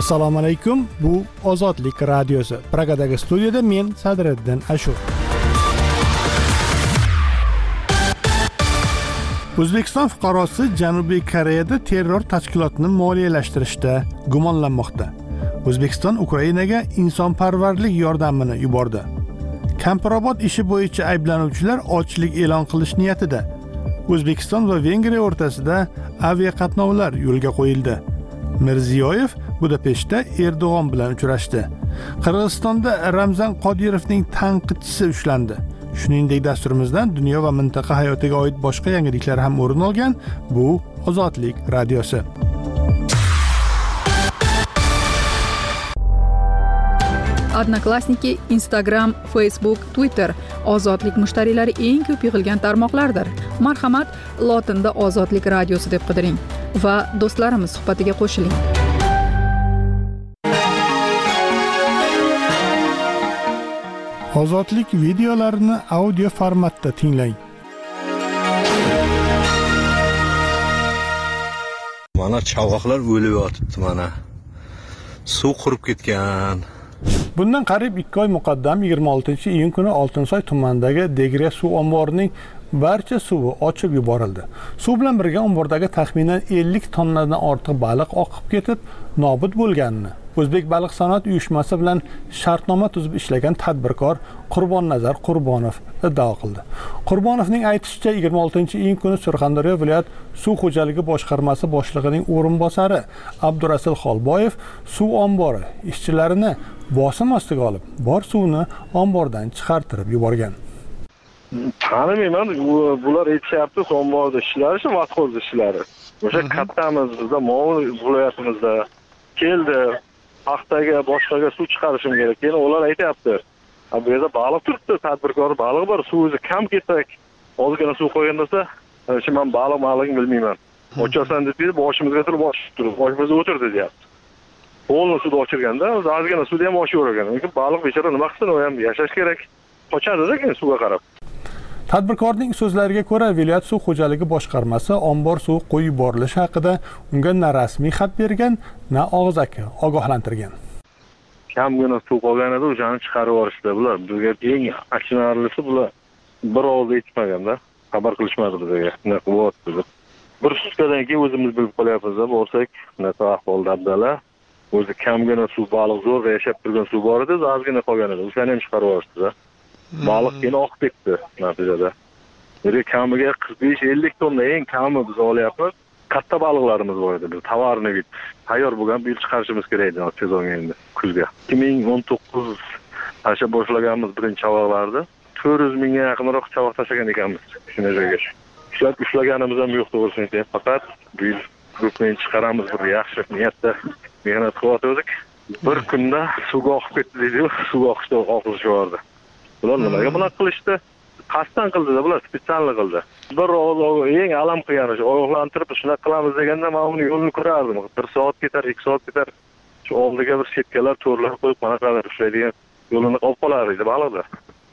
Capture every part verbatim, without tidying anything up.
Assalomu alaykum. Bu Ozodlik radiosi. Pragadagi studiyada men Sadriddin Ashur. O'zbekiston fuqarosi Janubiy Koreyada terror tashkilotini moliyalashtirishda gumonlanmoqda. O'zbekiston Ukrainaga insonparvarlik yordamini yubordi. Kampirobod ishi bo'yicha ayblanuvchilar ochlik e'lon qilish niyatida. O'zbekiston va Vengriya o'rtasida aviaqatnovlar yo'lga qo'yildi. Mirziyoyev Budapeshtda Erdo'g'on bilan uchrashdi. Qirg'izistonda Ramzan Qodirovning tanqidchisi ushlandi. Shuningdek, dasturimizdan dunyo va mintaqa hayotiga oid boshqa yangiliklar ham o'rin olgan. Bu Ozodlik radiosi. Odnoklassniki, Instagram, Facebook, Twitter Ozodlik mushtariylari eng ko'p yig'ilgan tarmoqlardir. Marhamat, lotinda Ozodlik radiosi deb qidiring va do'stlarimiz suhbatiga qo'shiling. Ozodlik videolarini audio formatda tinglang. Mana chavoqlar o'lib yotibdi mana. Suv qurib ketgan. Bundan qariyb ikki oy muqaddam yigirma oltinchi iyun kuni Oltinsoy tumanidagi Degre suv omborining barcha suvi ochib yuborildi. Suv bilan birga ombordagi taxminan ellik tonnadan ortiq baliq oqib ketib, nobud bo'lganini O'zbek baliq sanoat uyushmasi bilan shartnoma tuzib ishlagan tadbirkor Qurbonnazar Qurbonov iddao qildi. Qurbonovning aytishicha, yigirma oltinchi iyun kuni Surxondaryo viloyat suv xo'jaligi boshqarmasi boshlig'ining o'rinbosari Abdurasul Xolboyev suv ombori ishchilarini bosim ostiga olib, bor suvni ombordan chiqartirib yuborgan. Tanimayman, bular aytishyapti, omborda ishlari, shu vatxoz ishlari. O'sha kattamiz bizda Mo'g'ul viloyatimizda keldi. Paxtaga, boshqaga suv chiqarishim kerak. Keyin ular aytayapti, bu yerda baliq turibdi, tadbirkor baliq bor, suv o'zi kam ketsak, ozgina suv qo'ygan bo'lsa, shu men baliq maligini bilmayman. Ochasan deb boshimizga turib ochib turib, boshimizga o'tirdi deyapti. Qo'lni suvda ochirganda, o'zi ozgina suvda ham oshavergan. Lekin baliq bechora nima qilsin, u ham yashash kerak. Qochadi keyin suvga qarab. Tadbirkorning so'zlariga ko'ra, viloyat suv xo'jaligi boshqarmasi ombor suv qo'yib yuborilishi haqida unga na rasmiy xat bergan, na og'zaki ogohlantirgan. Kamgina suv qolganida o'shani chiqarib yuborishdi bular. Bizga eng achinarlisi bular bir ovoz aytmaganda, xabar qilishmadi bizga. Nima qilyapti deb. Bir sutkadan keyin o'zimiz bilib qolyapmiz, bo'lsak, bunaqa ahvolda abdala. O'zi kamgina suv, baliq zo'r yashab turgan suv bor edi, ozgina qolgan edi. O'shani ham chiqarib yuborishdi. Baliq keyin oqib ketdi natijada. Biri kamiga qirq besh ellik tonna eng kami biz olyapmiz. Katta baliqlarimiz bor edi. Biz tovarni bit tayyor bo'lgan bu yil chiqarishimiz kerak edi sezonga endi kuzga. ikki ming o'n to'qqiz tasha boshlaganmiz birinchi chavoqlarni. to'rt yuz mingga yaqinroq chavoq tashlagan ekanmiz shuna joyga. Ishlab ushlaganimiz ham yo'q to'g'risini aytayman. Faqat bu yil grupni chiqaramiz bir yaxshi niyatda mehnat qilyotgandik. Bir kunda suvga oqib ketdi deydi-ku, suvga oqishda oqilish bordi. Bular nimaga bunaqa qilishdi? Qasddan qildi-da, bular spesialni qildi. Bir eng alam qilgani shu ogohlantirib shuna qilamiz deganda men uni yo'lini ko'rardim. bir soat ketar, ikki soat ketar. Shu oldiga bir setkalar, to'rlar qo'yib qanaqadir ishlaydigan yo'lini olib qolar edi baliqda.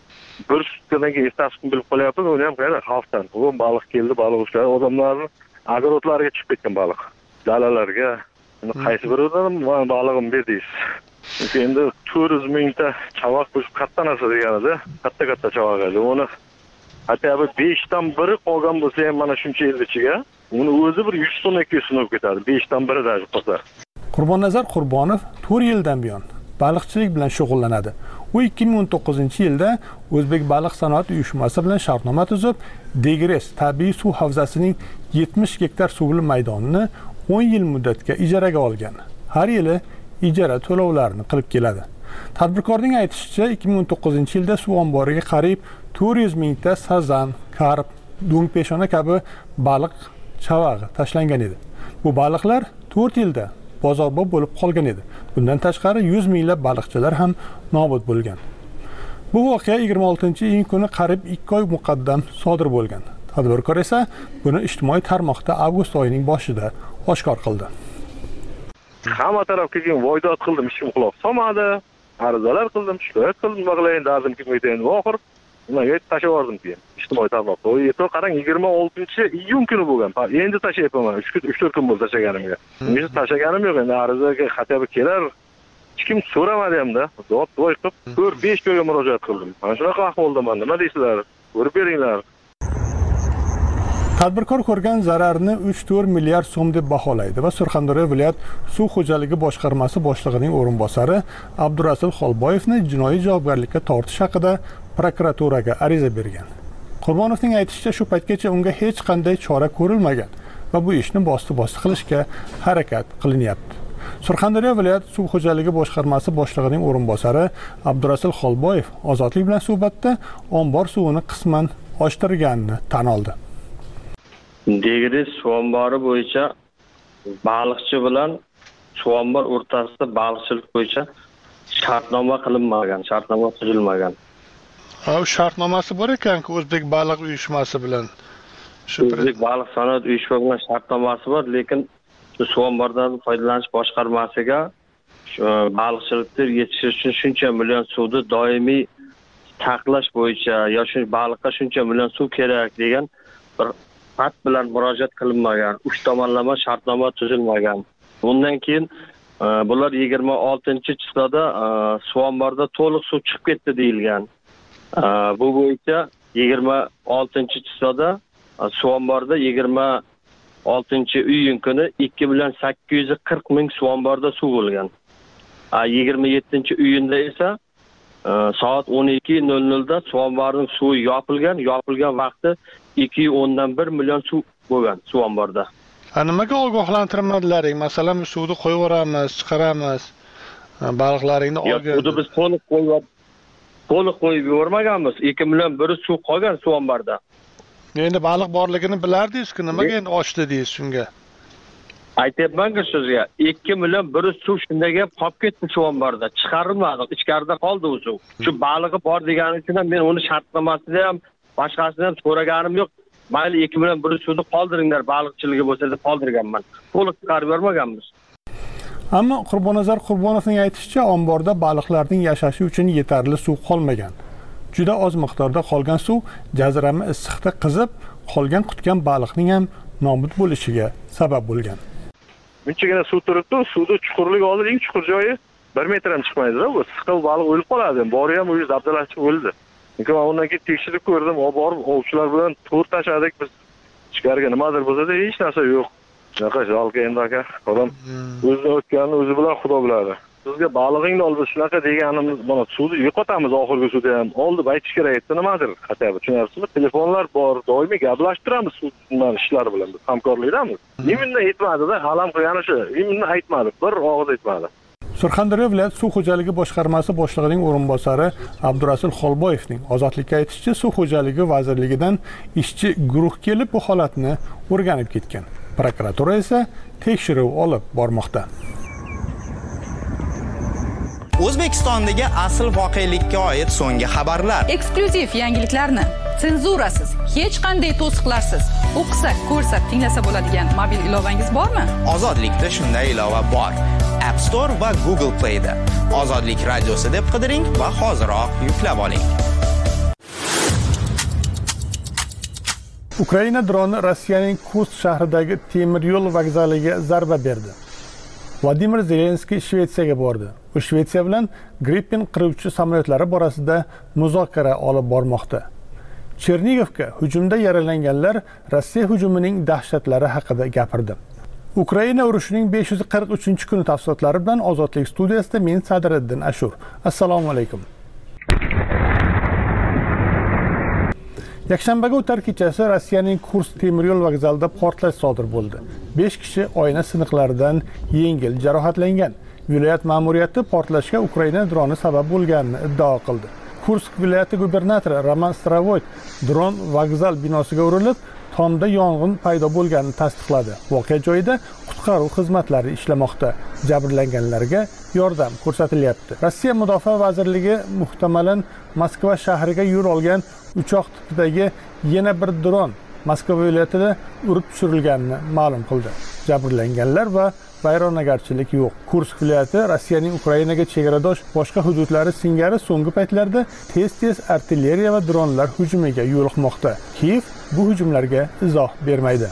Bir sutkadan keyin ertasi kun bilib qolyapmiz, uni ham qayda xavfdan. Bu baliq keldi, baliq ushladi, odamlarni agrodlarga chiqib ketgan baliq. Dalalarga. Qaysi biridan balig'im berdingiz? Endi to'rt yuz mingta chavoq bu katta narsa deganida, katta-katta chavoq edi. Uni hatto besh dan biri qolgan bo'lsa ham mana shuncha yil ichiga, uni o'zi bir yuz tonna ikki yuz tonna olib ketadi. besh dan biri daji qolsa. Qurbonnazar Qurbonov to'rt yildan buyon baliqchilik bilan shug'ullanadi. U ikki ming o'n to'qqizinchi yilda O'zbek baliq sanoat uyushmasi bilan shartnoma tuzib, Degres tabiiy suv havzasining yetmish gektar suvli maydonini o'n yil muddatga ijaraga olgan. Har yili ijara to'lovlarini qilib keladi. Tadbirkorning aytishicha, ikki ming o'n to'qqizinchi yilda suv omboriga qariyb to'rt yuz mingta sazan, karp, do'ngpeshona kabi baliq chavag'i tashlangan edi. Bu baliqlar to'rt yilda bozorbob bo'lib qolgan edi. Bundan tashqari yuz minglab baliqchilar ham nobud bo'lgan. Bu voqea yigirma oltinchi iyun kuni qariyb ikki oy muqaddam sodir bo'lgan. Tadbirkor esa buni ijtimoiy tarmoqda avgust oyining boshida oshkor qildi. Hamma tarafga keyin voydod qildim, ishim quloq solmadi. Arizalar qildim, shikoyat qildim, bag'layin dardim kelmaydi endi. Oxir nimaga tashlab yubordim keyin ijtimoiy tarmoqda. U yerda qarang yigirma oltinchi iyun kuni bo'lgan. Endi tashlayapman. uch to'rt kun bo'ldi tashlaganimga. Men tashlaganim yo'q, endi arizaga xatga kelar. Hech kim so'ramadi hamda. Javob voy qilib to'rt besh joyga murojaat qildim. Mana shunaqa ahvolda men nima deysizlar? Ko'rib beringlar. Tadbirkor ko'rgan zararni uch to'rt milliard so'm deb baholaydi va Surxondaryo viloyat suv xo'jaligi boshqarmasi boshlig'ining o'rinbosari Abdurasul Xolboyevni jinoiy javobgarlikka tortish haqida prokuraturaga ariza bergan. Qurbonovning aytishicha, shu paytgacha unga hech qanday chora ko'rilmagan va bu ishni bosti-bosti qilishga harakat qilinyapti. Surxondaryo viloyat suv xo'jaligi boshqarmasi boshlig'ining o'rinbosari Abdurasul Xolboyev Ozodlik bilan suhbatda ombor suvini qisman oshtirganini tan oldi. Degriz suv ombori bo'yicha baliqchi bilan suv ombor o'rtasida baliqchilik bo'yicha shartnoma qilinmagan, shartnoma tuzilmagan. Ha, shartnomasi bor ekan-ku O'zbek baliq uyushmasi bilan. O'zbek baliq sanoat uyushmasi bilan shartnomasi bor, lekin suv omboridan foydalanish boshqarmasiga baliqchilikni yetishtirish uchun shuncha million suvni doimiy saqlash bo'yicha yoki baliqqa shuncha million suv kerak degan bir xat bilan murojaat qilinmagan, uch tomonlama shartnoma tuzilmagan. Bundan keyin bular yigirma oltinchi chiqada suv omborida to'liq suv chiqib ketdi deyilgan. Bu bo'yicha yigirma oltinchi chiqada suv omborida yigirma oltinchi iyun kuni ikki million sakkiz yuz qirq ming suv omborida suv bo'lgan. yigirma yettinchi iyunda esa soat o'n ikki nol nolda suv omborining suvi yopilgan, yopilgan vaqti ikki yuz o'ndan bir million suv bo'lgan suv omborida. Nimaga ogohlantirmadilaring? Masalan, suvni qo'yib yuboramiz, chiqaramiz. Baliqlaringni olgan. Suvni biz to'liq qo'yib to'liq qo'yib yubormaganmiz. ikki million bir suv qolgan suv omborida. Endi baliq borligini bilardingiz-ku, nimaga endi ochdi deysiz shunga? Aytyapman-ku sizga, ikki million bir suv shundaga qolib ketdi suv omborida. Chiqarilmadi, ichkarida qoldi u suv. Shu balig'i bor degani uchun ham men uni shartnomasida ham boshqasini ham so'raganim yo'q. Mayli ikki million bir suvni qoldiringlar, baliqchiligi bo'lsa deb qoldirganman. To'liq chiqarib bermaganmiz. Ammo Qurbonazar Qurbonovning aytishicha, omborda baliqlarning yashashi uchun yetarli suv qolmagan. Juda oz miqdorda qolgan suv jazirama issiqda qizib, qolgan qutgan baliqning ham nobud bo'lishiga sabab bo'lgan. Bunchagina suv turibdi, suvda chuqurligi hozir eng chuqur joyi bir metr ham chiqmaydi-da, bu siqib baliq o'lib qoladi. Bori ham o'zi dabdalashib o'ldi. Lekin men undan keyin tekshirib ko'rdim, olib borib ovchilar bilan to'rt tashladik biz. Ichkariga nimadir bo'lsa-da hech narsa yo'q. Shunaqa jalqa endi aka, odam o'zidan o'tganini o'zi bilan Xudo biladi. Sizga balig'ingni olib shunaqa deganimiz, mana suvni yo'qotamiz oxirgi suvda ham. Oldi aytish kerak edi, nimadir? Xataba tushunasizmi? Telefonlar bor, doimiy gaplashib turamiz suv ishlar bilan, biz hamkorlikdamiz. Nimadan aytmadi-da, alam qilgani shu. Nimadan aytmadi, bir og'iz aytmadi. Surxondaryo viloyat suv xo'jaligi boshqarmasi boshlig'ining o'rinbosari Abdurasul Xolboyevning ozodlikka aytishicha, suv xo'jaligi vazirligidan ishchi guruh kelib bu holatni o'rganib ketgan. Prokuratura esa tekshiruv olib bormoqda. O'zbekistondagi asl voqelikka oid so'nggi xabarlar, eksklyuziv yangiliklarni senzurasiz, hech qanday to'siqlarsiz o'qisa, ko'rsa, tinglasa bo'ladigan mobil ilovangiz bormi? Ozodlikda shunday ilova bor. App Store va Google Play da Ozodlik radiosi deb qidiring va hoziroq yuklab oling. Ukraina droni Rossiyaning Kursk shahridagi temir yo'l vokzaliga zarba berdi. Vladimir Zelenskiy Shvetsiyaga bordi. U Shvetsiya bilan Gripen qiruvchi samolyotlari borasida muzokara olib bormoqda. Chernigovga hujumda yaralanganlar Rossiya hujumining dahshatlari haqida gapirdi. Ukraina urushining besh yuz qirq uchinchi kuni tafsilotlari bilan Ozodlik studiyasida men Sadriddin Ashur. Assalomu alaykum. Yakshanbaga o'tar kechasi Rossiyaning Kursk temir yo'l vokzalida portlash sodir bo'ldi. besh kishi oyna siniqlaridan yengil jarohatlangan. Viloyat ma'muriyati portlashga Ukraina droni sabab bo'lganini iddao qildi. Kursk viloyati gubernatori Roman Stravoyt dron vokzal binosiga urilib, tomda yong'in paydo bo'lganini tasdiqladi. Voqea joyida qutqaruv xizmatlari ishlamoqda. Jabrlanganlarga yordam ko'rsatilyapti. Rossiya Mudofaa vazirligi muhtamalan Moskva shahriga yo'l olgan uchoq tipidagi yana bir dron Moskva viloyatida urib tushirilganini ma'lum qildi. jabrlanganlar va vayronagarchilik yo'q. Kursk viloyati Rossiyaning Ukrainaga chegaradosh boshqa hududlari singari so'nggi paytlarda tez-tez artilleriya va dronlar hujumiga yo'liqmoqda. Kiyev bu hujumlarga izoh bermaydi.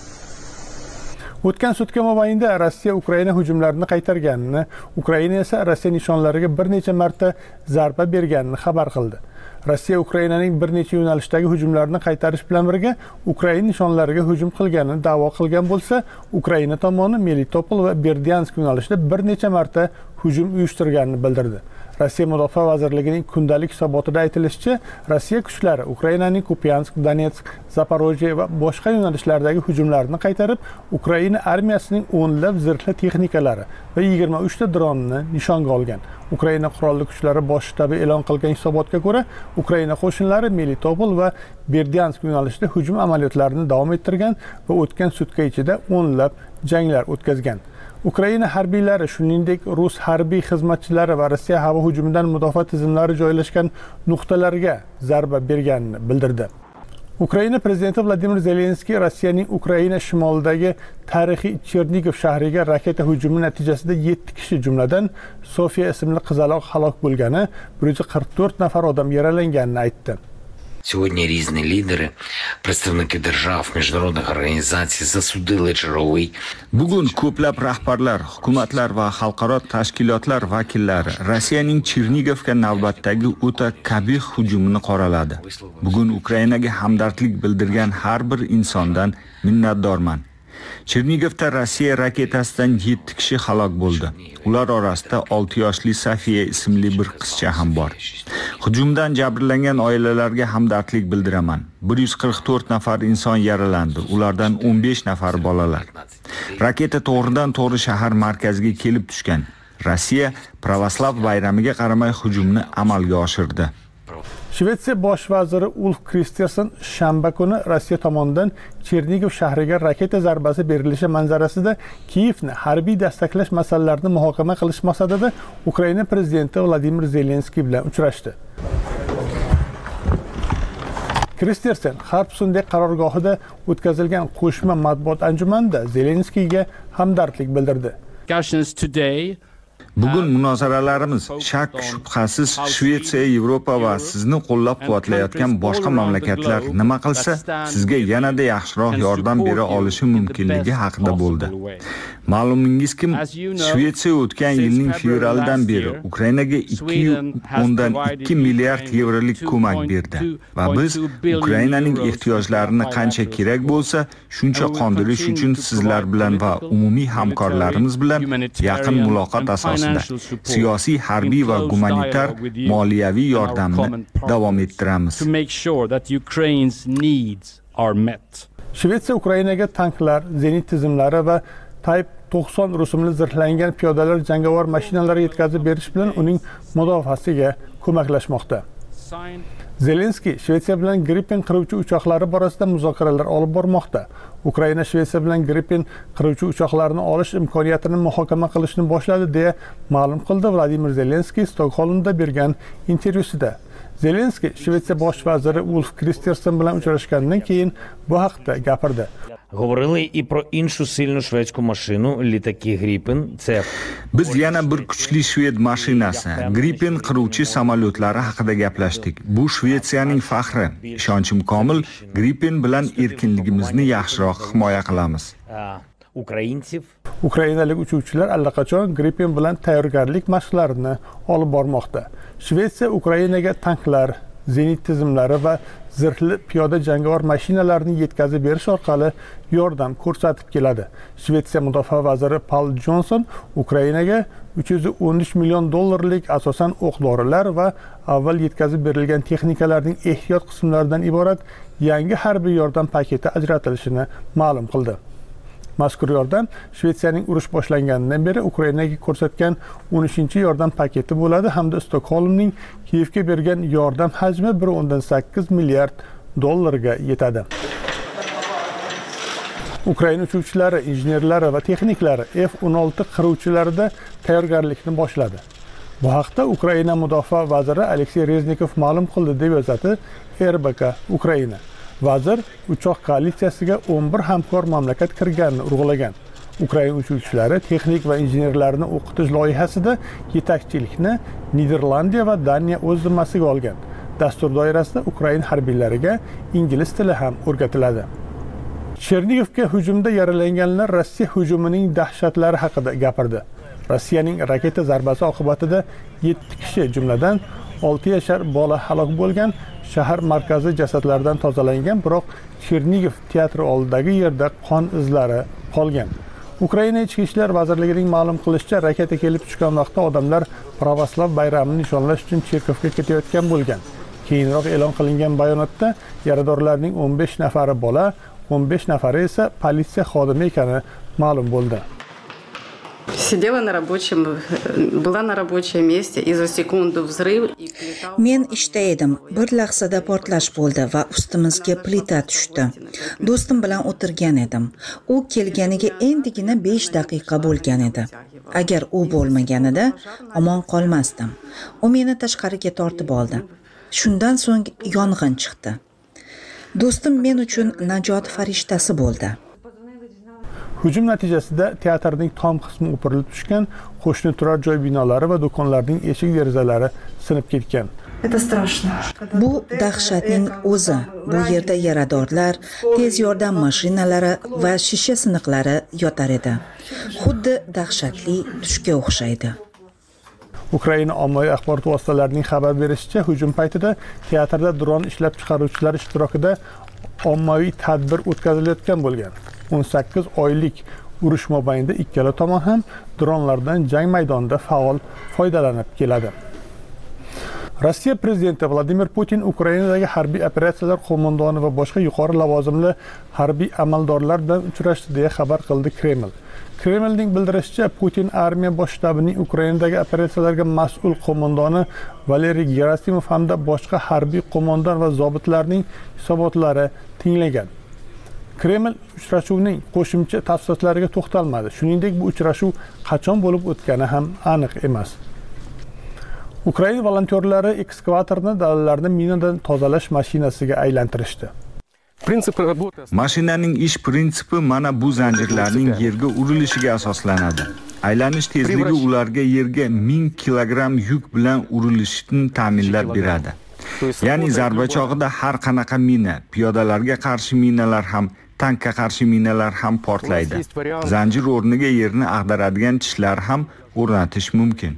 O'tgan sutka mobaynida Rossiya Ukraina hujumlarini qaytarganini, Ukraina esa Rossiya nishonlariga bir necha marta zarba berganini xabar qildi. Rossiya Ukrainaning bir necha yo'nalishdagi hujumlarni qaytarish bilan birga Ukraina nishonlariga hujum qilganini da'vo qilgan bo'lsa, Ukraina tomoni Melitopol va Berdyansk yo'nalishida bir necha marta hujum uyushtirganini bildirdi. Rossiya Mudofaa vazirligining kundalik hisobotida aytilishicha, Rossiya kuchlari Ukrainaning Kupyansk, Donetsk, Zaporojye va boshqa yo'nalishlardagi hujumlarni qaytarib, Ukraina armiyasining o'nlab zirhli texnikalari va yigirma uch ta dronini nishonga olgan. Ukraina qurolli kuchlari bosh shtabi e'lon qilgan hisobotga ko'ra, Ukraina qo'shinlari Melitopol va Berdyansk yo'nalishida hujum amaliyotlarini davom ettirgan va o'tgan sutka ichida o'nlab janglar o'tkazgan. Ukraina harbiylari, shuningdek, rus harbiy xizmatchilari va Rossiya havo hujumidan mudofaa tizimlari joylashgan nuqtalarga zarba berganini bildirdi. Ukraina prezidenti Vladimir Zelenskiy Rossiyaning Ukraina shimolidagi tarixiy Chernigov shahriga raketa hujumi natijasida yetti kishi, jumladan Sofiya ismli qizaloq halok bo'lgani, bir yuz qirq to'rt nafar odam yaralanganini aytdi. Сьогодні різні лідери, представники держав, міжнародних організацій засудили черговий. Bugun ko'plab rahbarlar, hukumatlar va xalqaro tashkilotlar vakillari Rossiyaning Chernigovga navbatdagi o'ta qabih hujumini qoraladi. Bugun Ukrainaga hamdardlik bildirgan har bir insondan minnatdorman. Chernigovda Rossiya raketasidan yetti kishi halok bo'ldi. Ular orasida olti yoshli Sofiya ismli bir qizcha ham bor. Hujumdan jabrlangan oilalarga hamdardlik bildiraman. bir yuz qirq to'rt nafar inson yaralandi. Ulardan o'n besh nafar bolalar. Raketa to'g'ridan to'g'ri shahar markaziga kelib tushgan. Rossiya pravoslav bayramiga qaramay hujumni amalga oshirdi. Shvetsiya bosh vaziri Ulf Kristersson shanba kuni Rossiya tomonidan Chernigov shahriga raketa zarbasi berilishi manzarasida Kiyevni harbiy dastaklash masalalarini muhokama qilish maqsadida Ukraina prezidenti Vladimir Zelenskiy bilan uchrashdi. Kristersson Xarpsundek qarorgohida o'tkazilgan qo'shma matbuot anjumanida Zelenskiyga hamdardlik bildirdi. Bugun munozaralarimiz shak shubhasiz Shvetsiya, Yevropa va sizni qo'llab-quvvatlayotgan boshqa mamlakatlar nima qilsa, sizga yanada yaxshiroq yordam bera olishi mumkinligi haqida bo'ldi. Ma'lumingizki, Shvetsiya o'tgan yilning fevralidan beri Ukrainaga ikki o'ndan ikki milliard yevrolik ko'mak berdi va biz Ukrainaning ehtiyojlarini qancha kerak bo'lsa, shuncha qondirish uchun sizlar bilan va umumiy hamkorlarimiz bilan yaqin muloqot asosida siyosiy, harbiy va gumanitar moliyaviy yordamni davom ettiramiz. Shvetsiya Ukrainaga tanklar, zenit tizimlari va Type to'qson rusumli zirhlangan piyodalar jangovar mashinalari yetkazib berish bilan uning mudofaasiga ko'maklashmoqda. Zelenskiy Shvetsiya bilan Gripen qiruvchi uchoqlari borasida muzokaralar olib bormoqda. Ukraina Shvetsiya bilan Gripen qiruvchi uchoqlarini olish imkoniyatini muhokama qilishni boshladi deya ma'lum qildi Vladimir Zelenskiy Stokgolmda bergan intervyusida. Zelenskiy Shvetsiya bosh vaziri Ulf Kristersson bilan uchrashgandan keyin bu haqda gapirdi. Говорили і про іншу сильну шведську машину, літаки Гріпен. Це Biz yana bir kuchli shved mashinasi, Gripen qiruvchi samolyotlari haqida gaplashdik. Bu Shvetsiyaning faxri. Ishonchim komil, Gripen bilan erkinligimizni yaxshiroq himoya qilamiz. Ukraincev Ukrainalik uchuvchilar allaqachon Gripen bilan tayyorgarlik mashqlarini olib bormoqda. Shvetsiya Ukrainaga tanklar, zenit tizimlari va zirhli piyoda jangovar mashinalarni yetkazib berish orqali yordam ko'rsatib keladi. Shvetsiya mudofaa vaziri Paul Johnson Ukrainaga uch yuz o'n uch million dollarlik asosan o'q-dorilar va avval yetkazib berilgan texnikalarning ehtiyot qismlaridan iborat yangi harbiy yordam paketi ajratilishini ma'lum qildi. Mazkur yordam Shvetsiyaning urush boshlanganidan beri Ukrainaga ko'rsatgan o'n uchinchi yordam paketi bo'ladi hamda Stokgolmning Kiyevga bergan yordam hajmi bir o'ndan sakkiz milliard dollarga yetadi. Ukraina uchuvchilari, injenerlari va texniklari F o'n olti qiruvchilarida tayyorgarlikni boshladi. Bu haqda Ukraina mudofaa vaziri Aleksey Reznikov ma'lum qildi deb yozadi R B K Ukraina. Vazir uchoq koalitsiyasiga o'n bir hamkor mamlakat kirganini urg'ulagan. Ukraina uchuvchilari texnik va injenerlarni o'qitish loyihasida yetakchilikni Niderlandiya va Daniya o'z zimmasiga olgan. Dastur doirasida Ukraina harbiylariga ingliz tili ham o'rgatiladi. Chernigivga hujumda yaralanganlar Rossiya hujumining dahshatlari haqida gapirdi. Rossiyaning raketa zarbasi oqibatida yetti kishi, jumladan olti yashar bola halok bo'lgan. Shahar markazi jasadlardan tozalangan, biroq Chernigiv teatri oldidagi yerda qon izlari qolgan. Ukraina Ichki ishlar vazirligining ma'lum qilishicha, raketa kelib tushgan vaqtda odamlar Pravoslav bayramini nishonlash uchun cherkovga ketayotgan bo'lgan. Keyinroq e'lon qilingan bayonotda yaradorlarning o'n besh nafari bola, o'n besh nafari esa politsiya xodimi ekani ma'lum bo'ldi. Сидела на рабочем, была на рабочем месте, и за секунду взрыв и плита. Men ishda edim. Bir lahzada portlash bo'ldi va ustimizga plita tushdi. Do'stim bilan o'tirgan edim. U kelganiga endigina besh daqiqa bo'lgan edi. Agar u bo'lmaganida omon qolmasdim. U meni tashqariga tortib oldi. Shundan so'ng yong'in chiqdi. Do'stim men uchun najot farishtasi bo'ldi. Hujum natijasida teatrning tom qismi o'pirilib tushgan, qo'shni turar joy binolari va do'konlarning eshik derazalari sinib ketgan. Bu dahshatning o'zi. Bu yerda yaradorlar, tez yordam mashinalari va shisha siniqlari yotar edi. Xuddi dahshatli tushga o'xshaydi. Ukraina ommaviy axborot vositalarining xabar berishicha, hujum paytida teatrda dron ishlab chiqaruvchilar ishtirokida ommaviy tadbir o'tkazilayotgan bo'lgan. o'n sakkiz oylik urush mobaynida ikkala tomon ham dronlardan jang maydonida faol foydalanib keladi. Rossiya prezidenti Vladimir Putin Ukrainadagi harbiy operatsiyalar qo'mondoni va boshqa yuqori lavozimli harbiy amaldorlar bilan uchrashdi deya xabar qildi Kreml. Kremlning bildirishicha, Putin armiya bosh shtabining Ukrainadagi operatsiyalarga mas'ul qo'mondoni Valeriy Gerasimov hamda boshqa harbiy qo'mondon va zobitlarning hisobotlari tinglagan. Kreml uchrashuvning qo'shimcha tafsilotlariga to'xtalmadi. Shuningdek, bu uchrashuv qachon bo'lib o'tgani ham aniq emas. Ukraina volontyorlari ekskavatorni dalillarni minadan tozalash mashinasiga aylantirishdi. Mashinaning ish prinsipi mana bu zanjirlarning yerga urilishiga asoslanadi. Aylanish tezligi ularga yerga ming kilogramm yuk bilan urilishini ta'minlab beradi. Ya'ni zarba chog'ida har qanaqa mina, piyodalarga qarshi minalar ham, tankka qarshi minalar ham portlaydi. Zanjir o'rniga yerni ag'daradigan tishlar ham o'rnatish mumkin.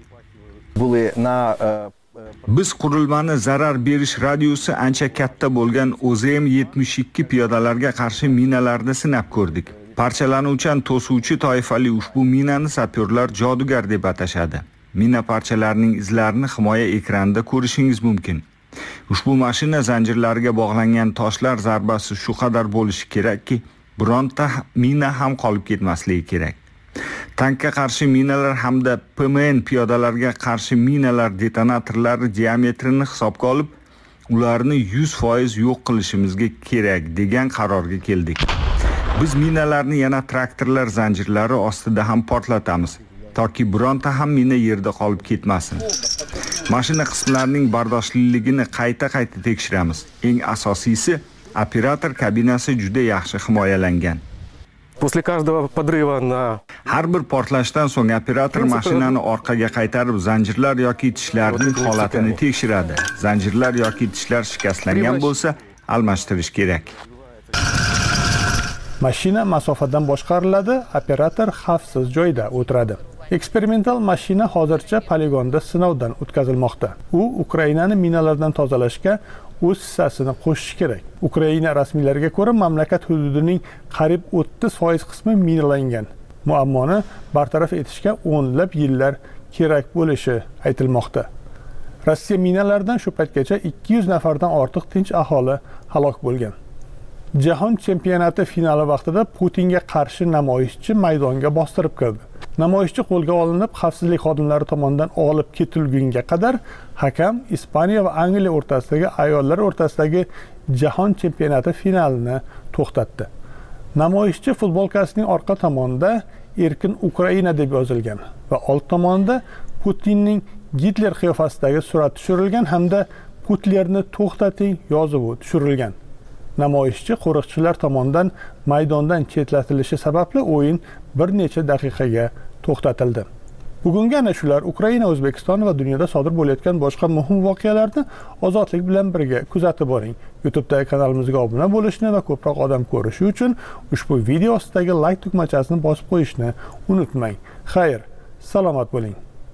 Biz qurilmani zarar berish radiusi ancha katta bo'lgan O Z M yetmish ikki piyodalarga qarshi minalarni sinab ko'rdik. Parchalanuvchan to'suvchi toifali ushbu minani sapyorlar jodugar deb atashadi. Mina parchalarining izlarini himoya ekranida ko'rishingiz mumkin. Ushbu mashina zanjirlariga bog'langan toshlar zarbasi shu qadar bo'lishi kerakki, bironta mina ham qolib ketmasligi kerak. Tankka qarshi minalar hamda P M N piyodalarga qarshi minalar detonatorlari diametrini hisobga olib, ularni yuz foiz yo'q qilishimizga kerak degan qarorga keldik. Biz minalarni yana traktorlar zanjirlari ostida ham portlatamiz, toki bironta ham mina yerda qolib ketmasin. Mashina qismlarining bardoshliligini qayta-qayta tekshiramiz. Eng asosiysi, operator kabinasi juda yaxshi himoyalangan. После каждого подрыва на Har bir portlashdan so'ng operator mashinani orqaga qaytarib, zanjirlar yoki tishlarning holatini tekshiradi. Zanjirlar yoki tishlar shikastlangan bo'lsa, almashtirish kerak. Mashina masofadan boshqariladi, operator xavfsiz joyda o'tiradi. Eksperimental mashina hozircha poligonda sinovdan o'tkazilmoqda. U Ukrainani minalardan tozalashga o'z hissasini qo'shishi kerak. Ukraina rasmiylariga ko'ra, mamlakat hududining qariyb o'ttiz foiz qismi minalangan. Muammoni bartaraf etishga o'nlab yillar kerak bo'lishi aytilmoqda. Rossiya minalardan shu paytgacha ikki yuz nafardan ortiq tinch aholi halok bo'lgan. Jahon chempionati finali vaqtida Putinga qarshi namoyishchi maydonga bostirib kirdi. Namoyishchi qo'lga olinib, xavfsizlik xodimlari tomonidan olib ketilgunga qadar hakam Ispaniya va Angliya o'rtasidagi ayollar o'rtasidagi jahon chempionati finalini to'xtatdi. Namoyishchi futbolkasining orqa tomonida erkin Ukraina deb yozilgan va old tomonida Putinning Gitler qiyofasidagi surat tushirilgan hamda Putlerni to'xtating yozuvi tushirilgan. namoyishchi qo'riqchilar tomonidan maydondan chetlatilishi sababli o'yin bir necha daqiqaga to'xtatildi. Bugungi ana shular Ukraina, O'zbekiston va dunyoda sodir bo'layotgan boshqa muhim voqealarni ozodlik bilan birga kuzatib boring. YouTube'dagi kanalimizga obuna bo'lishni va ko'proq odam ko'rishi uchun ushbu video ostidagi like tugmachasini bosib qo'yishni unutmang. Xayr, salomat bo'ling.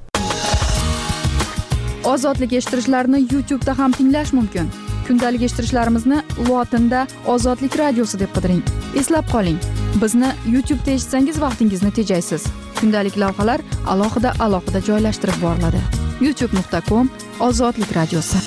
Ozodlik eshittirishlarni YouTube'da ham tinglash mumkin. Kundalik eshittirishlarimizni lotinda Ozodlik radiosi deb qidiring. Eslab qoling, bizni YouTube'da eshitsangiz vaqtingizni tejaysiz. Kundalik lavhalar alohida alohida joylashtirib boriladi. youtube nuqta com Ozodlik radiosi.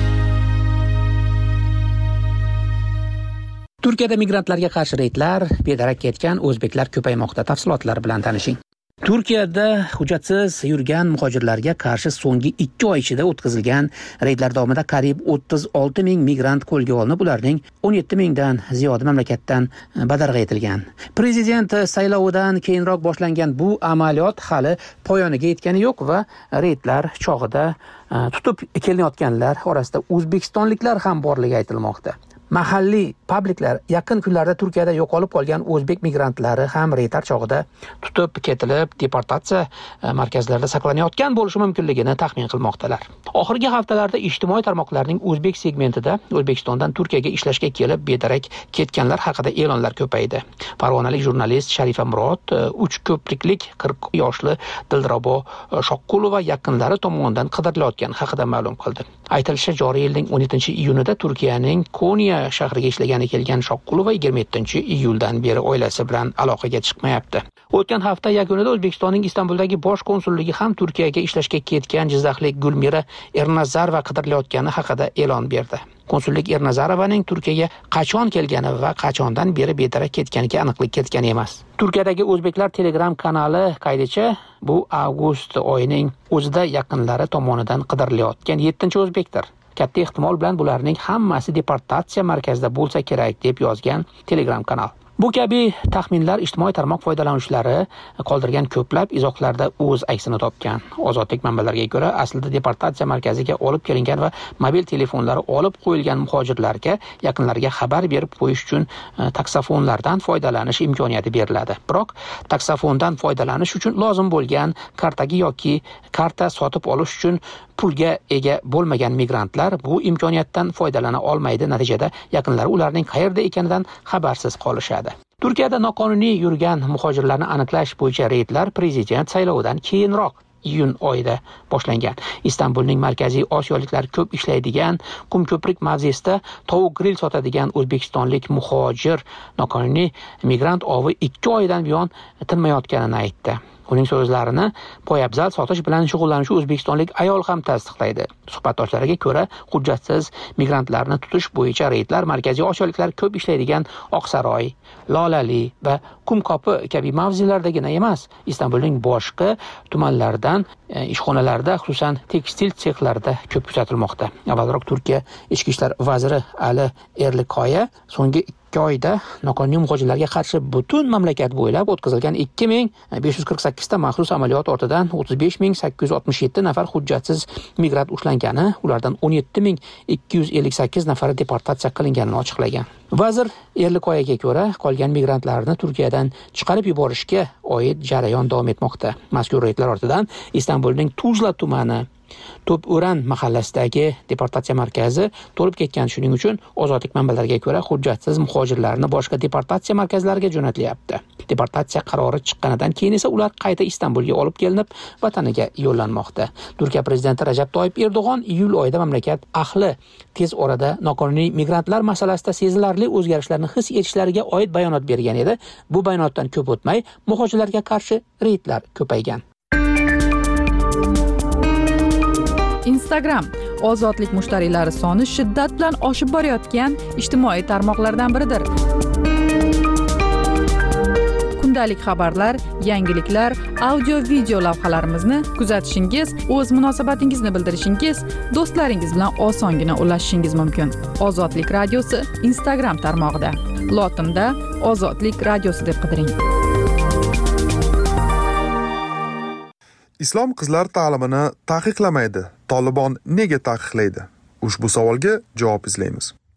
Turkiyada migrantlarga qarshi reydlar, bedarak ketgan o'zbeklar ko'paymoqda. Tafsilotlar bilan tanishing. Turkiyada hujjatsiz yurgan muhojirlarga qarshi so'nggi ikki oy ichida o'tkazilgan reydlar davomida qariyb o'ttiz olti ming migrant qo'lga olinib, ularning o'n yetti mingdan ziyodi mamlakatdan badarg'a etilgan. Prezident saylovidan keyinroq boshlangan bu amaliyot hali poyoniga yetgani yo'q va reydlar chog'ida tutib kelinayotganlar orasida o'zbekistonliklar ham borligi aytilmoqda. Mahalliy publiklar yaqin kunlarda Turkiyada yo'qolib qolgan o'zbek migrantlari ham reydlar chog'ida tutib ketilib, deportatsiya markazlarida saqlanayotgan bo'lishi mumkinligini taxmin qilmoqdalar. Oxirgi haftalarda ijtimoiy tarmoqlarning o'zbek segmentida O'zbekistondan Turkiyaga ishlashga kelib bedarak ketganlar haqida e'lonlar ko'paydi. Farg'onalik jurnalist Sharifa Murod uch ko'priklik qirq yoshli Dilrabo Shoqqulova yaqinlari tomonidan qidirilayotgani haqida ma'lum qildi. Aytilishicha, joriy yilning o'n yettinchi iyunida Turkiyaning Konya shahriga ishlagani kelgan Shoqqulova yigirma yettinchi iyuldan beri oilasi bilan aloqaga chiqmayapti. O'tgan hafta yakunida O'zbekistonning Istanbuldagi bosh konsulligi ham Turkiyaga ishlashga ketgan jizzaxlik Gulmira Ernazarova qidirilayotgani haqida e'lon berdi. Konsullik Ernazarovaning Turkiyaga qachon kelgani va qachondan beri bedarak ketganiga aniqlik kiritgan emas. Turkiyadagi o'zbeklar Telegram kanali qaydicha bu avgust oyining o'zida yaqinlari tomonidan qidirilayotgan yettinchi o'zbekdir. Katta ehtimol bilan bularning hammasi deportatsiya markazida bo'lsa kerak deb yozgan Telegram kanal. Bu kabi taxminlar ijtimoiy tarmoq foydalanuvchilari qoldirgan ko'plab izohlarda o'z aksini topgan. Ozodlik manbalariga ko'ra, aslida deportatsiya markaziga olib kelingan va mobil telefonlari olib qo'yilgan muhojirlarga yaqinlariga xabar berib qo'yish uchun taksofonlardan foydalanish imkoniyati beriladi. Biroq taksofondan foydalanish uchun lozim bo'lgan kartaga yoki karta sotib olish uchun pulga ega bo'lmagan migrantlar bu imkoniyatdan foydalana olmaydi. Natijada yaqinlari ularning qayerda ekanidan xabarsiz qolishadi. Turkiyada noqonuniy yurgan muhojirlarni aniqlash bo'yicha reydlar prezident saylovidan keyinroq iyun oyida boshlangan. Istanbulning markaziy osiyoliklar ko'p ishlaydigan Qumko'prik mavzesida tovuq grill sotadigan o'zbekistonlik muhojir noqonuniy migrant ovi ikki oydan buyon tinmayotganini aytdi. Uning so'zlarini poyabzal sotish bilan shug'ullanuvchi o'zbekistonlik ayol ham tasdiqlaydi. Suhbatdoshlariga ko'ra, hujjatsiz migrantlarni tutish bo'yicha reydlar markaziy osiyoliklar ko'p ishlaydigan Oqsaroy, Lolali va Qumko'pi kabi mavzelardagina emas, Istanbulning boshqa tumanlaridan ishxonalarda, xususan tekstil sexlarida ko'p kuzatilmoqda. Avvalroq Turkiya ichki ishlar vaziri Ali Erlikoya so'nggi ikki oyda noqonuniy muhojirlarga qarshi butun mamlakat bo'ylab o'tkazilgan ikki ming besh yuz qirq sakkiz ta maxsus amaliyot ortidan o'ttiz besh ming sakkiz yuz oltmish yetti nafar hujjatsiz migrant ushlangani, ulardan o'n yetti ming ikki yuz ellik sakkiz nafari deportatsiya qilinganini ochiqlagan. Vazir Erlikoyaga ko'ra, qolgan migrantlarni Turkiyadan chiqarib yuborishga oid jarayon davom etmoqda. Mazkur reydlar ortidan Istanbulning Tuzla tumani To'p'o'ran mahallasidagi deportatsiya markazi to'lib ketgan. Shuning uchun ozodlik manbalariga ko'ra, hujjatsiz muhojirlarni boshqa deportatsiya markazlariga jo'natilyapti. Deportatsiya qarori chiqqanidan keyin esa ular qayta Istanbulga olib kelinib, vataniga yo'llanmoqda. Turkiya prezidenti Rajab Toyyib Erdo'g'on iyul oyida mamlakat ahli tez orada noqonuniy migrantlar masalasida sezilarli o'zgarishlarni his etishlariga oid bayonot bergan edi. Bu bayonotdan ko'p o'tmay muhojirlarga qarshi reydlar ko'paygan. Instagram ozodlik mushtariylari soni shiddat bilan oshib borayotgan ijtimoiy tarmoqlardan biridir. Kundalik xabarlar, yangiliklar, audio-video lavhalarimizni kuzatishingiz, o'z munosabatingizni bildirishingiz, do'stlaringiz bilan osongina ulashishingiz mumkin. Ozodlik radiosi Instagram tarmog'ida. Lotinda Ozodlik radiosi deb qidiring. Islom qizlar ta'limini taqiqlamaydi. Tolibon nega taqiqlaydi? Ushbu savolga javob izlaymiz.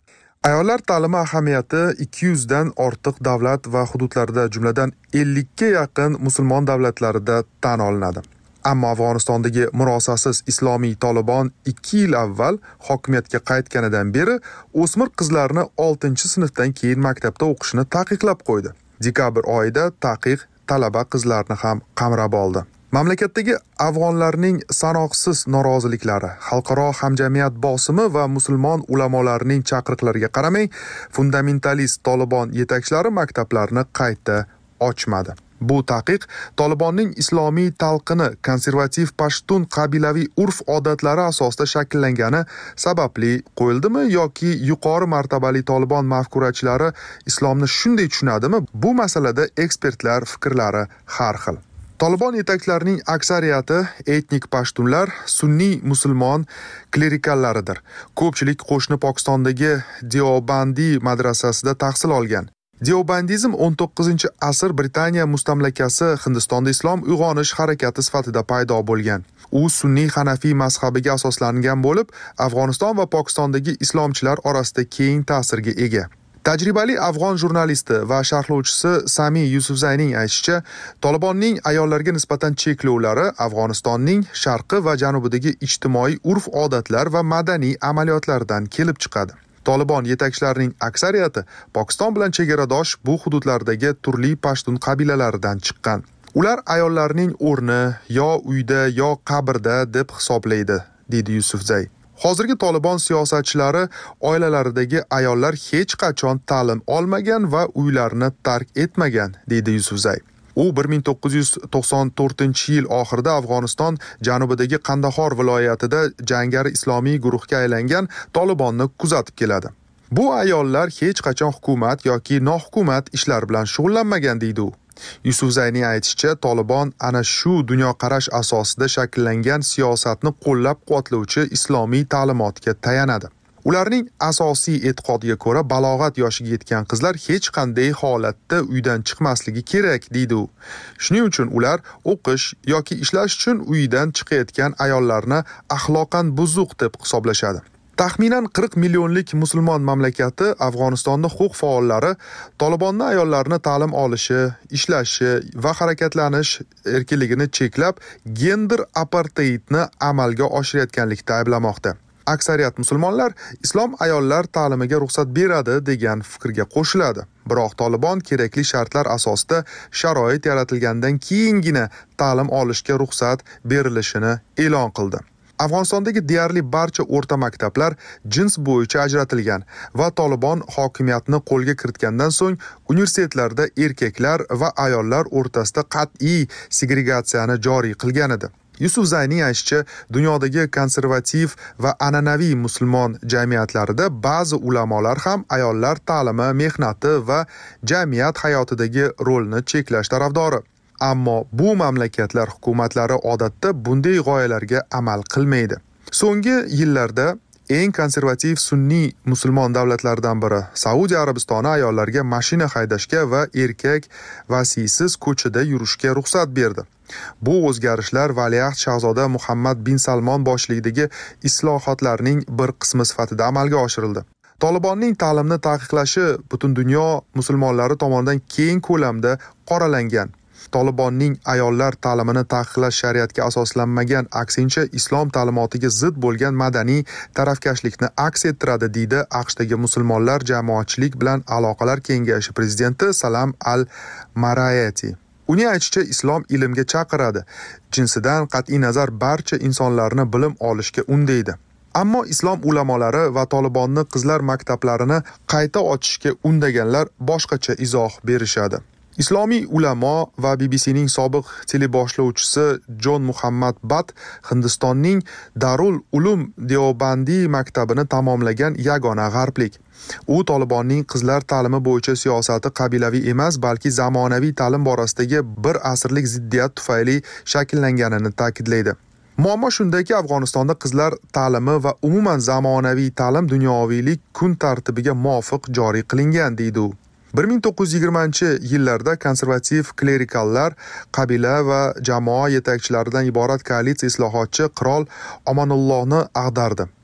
Ayollar ta'limi ahamiyati ikki yuz dan ortiq davlat va hududlarda, jumladan ellik ga yaqin musulmon davlatlarida tan olinadi. Ammo Afg'onistondagi murosasiz islomiy Tolibon ikki yil avval hokimiyatga qaytganidan beri o'smir qizlarni oltinchi sinfdan keyin maktabda o'qishni taqiqlab qo'ydi. Dekabr oyida taqiq talaba qizlarni ham qamrab oldi. Mamlakatdagi afg'onlarning sanoqsiz noroziliklari, xalqaro hamjamiyat bosimi va musulmon ulamolarining chaqiriqlariga qaramay, fundamentalist Tolibon yetakchilari maktablarni qayta ochmadi. Bu taqiq Tolibonning islomiy talqini konservativ pashtun qabilaviy urf-odatlari asosida shakllangani sababli qo'yildimi yoki yuqori martabali Tolibon mafkurachilari islomni shunday tushunadimi? Bu masalada ekspertlar fikrlari har xil. Tolibon yetakchilarining aksariyati etnik pashtunlar, sunniy musulmon klerikallaridir. Ko'pchilik qo'shni Pokistondagi Deobandi madrasasida tahsil olgan. Deobandizm o'n to'qqizinchi asr Britaniya mustamlakasi Hindistonda islom uyg'onish harakati sifatida paydo bo'lgan. U sunniy Hanafiy mazhabiga asoslangan bo'lib, Afg'oniston va Pokistondagi islomchilar orasida keng ta'sirga ega. Tajribali afg'on jurnalisti va sharhlovchisi Sami Yusufzayning aytishicha, Tolibonning ayollarga nisbatan cheklovlari Afg'onistonning sharqi va janubidagi ijtimoiy urf-odatlar va madaniy amaliyotlardan kelib chiqadi. Tolibon yetakchilarining aksariyati Pokiston bilan chegaradosh bu hududlardagi turli pashtun qabilalaridan chiqqan. Ular ayollarning o'rni yo uyda yo qabrda deb hisoblaydi, dedi Yusufzay. Hozirgi Tolibon siyosatchilari oilalaridagi ayollar hech qachon ta'lim olmagan va uylarini tark etmagan, dedi Yusufzay. U bir ming to'qqiz yuz to'qson to'rtinchi yil oxirida Afg'oniston janubidagi Qandahor viloyatida jangari islomiy guruhga aylangan Tolibonni kuzatib keladi. Bu ayollar hech qachon hukumat yoki nohukumat ishlar bilan shug'ullanmagan, deydi u. Yusufzayning aytishicha, Tolibon ana shu dunyoqarash asosida shakllangan siyosatni qo'llab-quvvatlovchi islomiy ta'limotga tayanadi. Ularning asosiy e'tiqodiga ko'ra, balog'at yoshiga yetgan qizlar hech qanday holatda uydan chiqmasligi kerak, deydi u. Shuning uchun ular o'qish yoki ishlash uchun uydan chiqayotgan ayollarni axloqan buzuq deb hisoblashadi. Taxminan qirq millionlik musulmon mamlakati Afg'onistonda huquq faollari Tolibonni ayollarni ta'lim olishi, ishlashi va harakatlanish erkinligini cheklab, gender apartheidni amalga oshirayotganlikda ayblamoqda. Aksariyat musulmonlar islom ayollar ta'limiga ruxsat beradi degan fikrga qo'shiladi. Biroq Tolibon kerakli shartlar asosida sharoit yaratilgandan keyingina ta'lim olishga ruxsat berilishini e'lon qildi. Afg'onistondagi deyarli barcha o'rta maktablar jins bo'yicha ajratilgan va Tolibon hokimiyatni qo'lga kiritgandan so'ng universitetlarda erkaklar va ayollar o'rtasida qat'iy segregatsiyani joriy qilgan edi. Yusufzayning aytishicha, dunyodagi konservativ va an'anaviy musulmon jamiyatlarida ba'zi ulamolar ham ayollar ta'limi, mehnati va jamiyat hayotidagi rolni cheklash tarafdori. Ammo bu mamlakatlar hukumatlari odatda bunday g'oyalarga amal qilmaydi. So'nggi yillarda eng konservativ sunniy musulmon davlatlardan biri Saudiya Arabistoni ayollarga mashina haydashga va erkak vasiysiz ko'chada yurishga ruxsat berdi. Bu o'zgarishlar valiahd shahzoda Muhammad bin Salmon boshchiligidagi islohotlarning bir qismi sifatida amalga oshirildi. Tolibonning ta'limni taqiqlashi butun dunyo musulmonlari tomonidan keng ko'lamda qoralangan. Tolibonning ayollar ta'limini taqiqlash shariatga asoslanmagan, aksincha islom ta'limotiga zid bo'lgan madaniy tarafkashlikni aks ettiradi, deydi AQShdagi musulmonlar jamoatchilik bilan aloqalar kengashi prezidenti Salam al-Marayati. Uning aytishicha, islom ilmga chaqiradi. Jinsidan qat'iy nazar barcha insonlarni bilim olishga undaydi. Ammo islom ulamolari va Tolibonni qizlar maktablarini qayta ochishga undaganlar boshqacha izoh berishadi. Islomiy ulamo va B B C'ning sobiq teleboshlovchisi John Muhammad Bat Hindistonning Darul Ulum Deobandi maktabini tamomlagan yagona g'arblik. U Tolibonning qizlar ta'limi bo'yicha siyosati qabilaviy emas, balki zamonaviy ta'lim borasidagi bir asrlik ziddiyat tufayli shakllanganini ta'kidlaydi. Muammo shundaki, Afg'onistonda qizlar ta'limi va umuman zamonaviy ta'lim dunyoviylik kun tartibiga muvofiq joriy qilingan, deydi u. bir ming to'qqiz yuz yigirmanchi yillarda konservativ klerikallar qabila va jamoa yetakchilaridan iborat koalitsiya islohotchi qirol Omonullohni ag'dardi.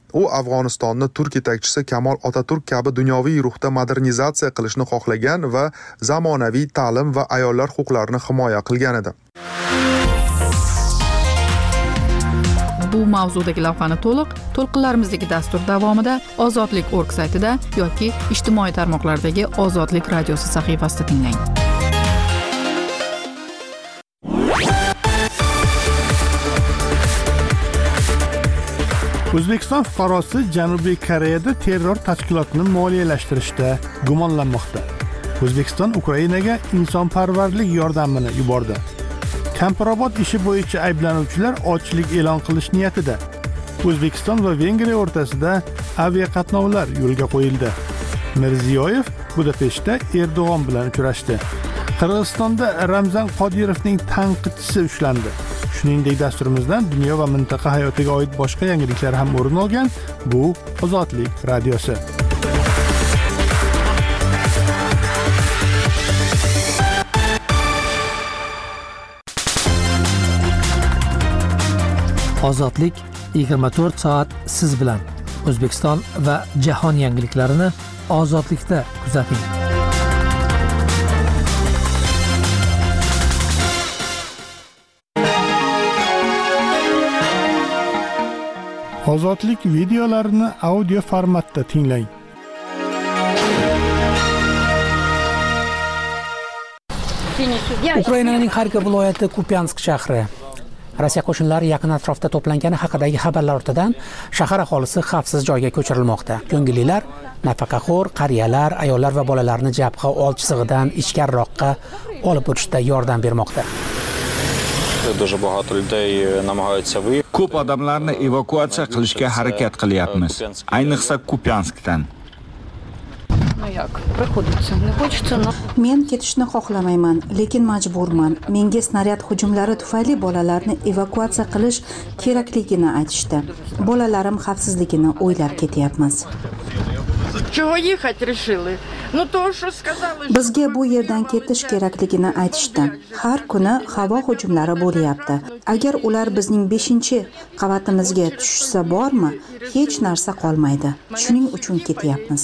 U Afg'onistonni turk yetakchisi Kamol Otaturk kabi dunyoviy ruhda modernizatsiya qilishni xohlagan va zamonaviy ta'lim va ayollar huquqlarini himoya qilgan edi. Bu mavzudagi lavhani to'liq to'lqinlarimizdagi dastur davomida Ozodlik nokta org saytida yoki ijtimoiy tarmoqlardagi Ozodlik radiosi sahifasida tinglang. O'zbekiston fuqarosi Janubiy Koreyada terror tashkilotini moliyalashtirishda gumonlanmoqda. O'zbekiston Ukrainaga insonparvarlik yordamini yubordi. Kampirobod ishi bo'yicha ayblanuvchilar ochlik e'lon qilish niyatida. O'zbekiston va Vengriya o'rtasida aviaqatnovlar yo'lga qo'yildi. Mirziyoyev Budapeshtda Erdo'g'on bilan uchrashdi. Qirg'izistonda Ramzan Qodirovning tanqidchisi ushlandi. Shuningdek, dasturimizdan dunyo va mintaqa hayotiga oid boshqa yangiliklar ham o'rin olgan. Bu Ozodlik radiosi. Ozodlik yigirma to'rt soat siz bilan. O'zbekiston va jahon yangiliklarini Ozodlikda kuzating. Ozodlik videolarini audio formatda tinglang. Ukrainaning Xarkov viloyati Kupyansk shahri Rossiya qo'shinlari yaqin atrofda to'plangani haqidagi xabarlar ortidan shahar aholisi xavfsiz joyga ko'chirilmoqda. Ko'ngillilar nafaqaxo'r qariyalar, ayollar va bolalarni jabha old chizig'idan ichkariroqqa olib o'tishda yordam bermoqda. Ko'p odamlarni evakuatsiya qilishga harakat qilyapmiz, ayniqsa Kupyanskdan. Men ketishni xohlamayman, lekin majburman. Menga snaryad hujumlari tufayli bolalarni evakuatsiya qilish kerakligini aytishdi. Bolalarim xavfsizligini o'ylab ketyapmiz. Bizga bu yerdan ketish kerakligini aytishdi. Har kuni havo hujumlari bo'lyapti. Agar ular bizning beshinchi qavatimizga tushsa bormi, hech narsa qolmaydi. Shuning uchun ketyapmiz.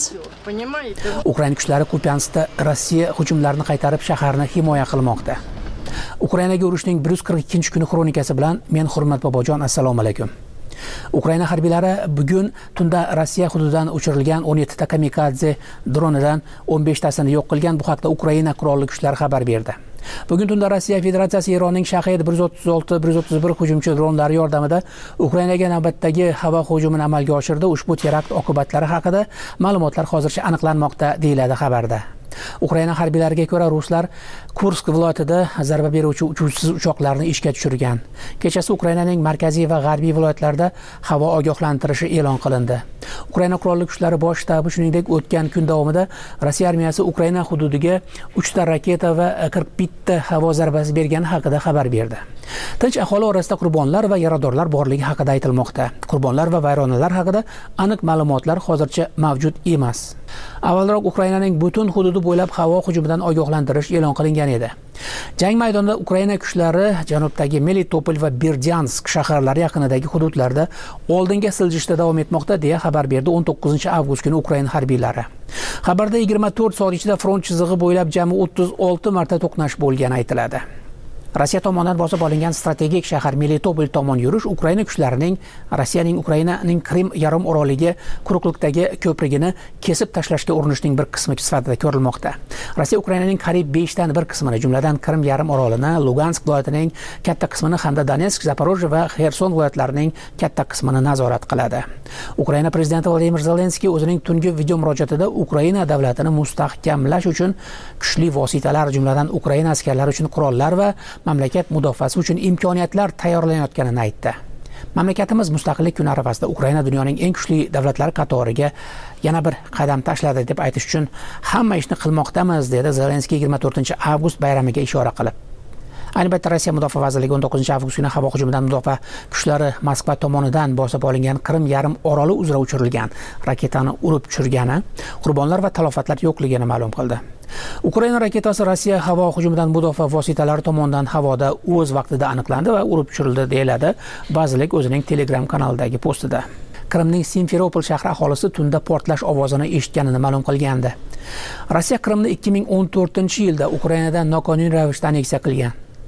Ukraina kuchlari Kupyanskda Rossiya hujumlarini qaytarib shaharni himoya qilmoqda. Ukrainaga urushning bir yuz qirq ikkinchi kuni xronikasi bilan men Hurmat Bobojon, assalomu alaykum. Ukraina harbiylari bugun tunda Rossiya hududidan uchirilgan o'n yetti ta kamikadze dronidan o'n besh tasini yo'q qilgan. Bu haqda Ukraina qurolli kuchlari xabar berdi. Bugun tunda Rossiya Federatsiyasi Eronning Shahed bir yuz o'ttiz olti bir yuz o'ttiz bir hujumchi dronlari yordamida Ukrainaga navbatdagi havo hujumini amalga oshirdi. Ushbu terakt oqibatlari haqida ma'lumotlar hozircha aniqlanmoqda, deyiladi xabarda. Ukraina harbiylariga ko'ra, ruslar Kursk viloyatida zarba beruvchi uchuvchisiz uchoqlarni ishga tushirgan. Kechasi Ukrainaning markaziy va g'arbiy viloyatlarida havo ogohlantirishi e'lon qilindi. Ukraina qurolli kuchlari bosh shtabi shuningdek o'tgan kun davomida Rossiya armiyasi Ukraina hududiga uch ta raketa va qirq bitta havo zarbasi bergani haqida xabar berdi. Tinch aholi orasida qurbonlar va yaradorlar borligi haqida aytilmoqda. Qurbonlar va vayronalar haqida aniq ma'lumotlar hozircha mavjud emas. Avvalroq Ukrainaning butun hududi bo'ylab havo hujumidan ogohlantirish e'lon qilingan edi. Jang maydonida Ukraina kuchlari janubdagi Melitopol va Berdyansk shaharlari yaqinidagi hududlarda oldinga siljishda davom etmoqda, deya xabar berdi o'n to'qqizinchi avgust kuni Ukraina harbiylari. Xabarda yigirma to'rt soat ichida front chizig'i bo'ylab jami o'ttiz olti marta to'qnash bo'lgani aytiladi. Rossiya tomonidan bosib olingan strategik shahar Melitopol tomon yurish Ukraina kuchlarining Rossiyaning Ukrainaning Krim yarim oroliga quruqlikdagi ko'prigini kesib tashlashga urinishning bir qismi sifatida ko'rilmoqda. Rossiya Ukrainaning qariyb besh dan bir qismini, jumladan Krim yarim orolini, Lugansk viloyatining katta qismini hamda Donetsk, Zaporojye va Xerson viloyatlarining katta qismini nazorat qiladi. Ukraina prezidenti Vladimir Zelenskiy o'zining tungi video murojaatida Ukraina davlatini mustahkamlash uchun kuchli vositalar, jumladan Ukraina askarlari uchun qurollar va mamlakat mudofaasi uchun imkoniyatlar tayyorlanayotganini aytdi. Mamlakatimiz mustaqillik kuni arafasida Ukraina dunyoning eng kuchli davlatlari qatoriga yana bir qadam tashladi deb aytish uchun hamma ishni qilmoqdamiz, dedi Zelenskiy yigirma to'rtinchi avgust bayramiga ishora qilib. Ayni paytda Rossiya mudofaa vazirligi o'n to'qqizinchi avgust kuni havo hujumidan mudofaa kuchlari Moskva tomonidan bosib olingan Krim yarim oroli uzra uchirilgan raketani urib tushirgani, qurbonlar va talafotlar yo'qligini ma'lum qildi. Ukraina raketasi Rossiya havo hujumidan mudofaa vositalari tomonidan havoda o'z vaqtida aniqlandi va urib tushirildi, deyiladi vazirlik o'zining Telegram kanalidagi postida. Qrimning Simferopol shahri aholisi tunda portlash ovozini eshitganini ma'lum qilgandi. Rossiya Qrimni ikki ming o'n to'rtinchi yilda Ukrainadan noqonuniy ravishda anneksiya qilgan.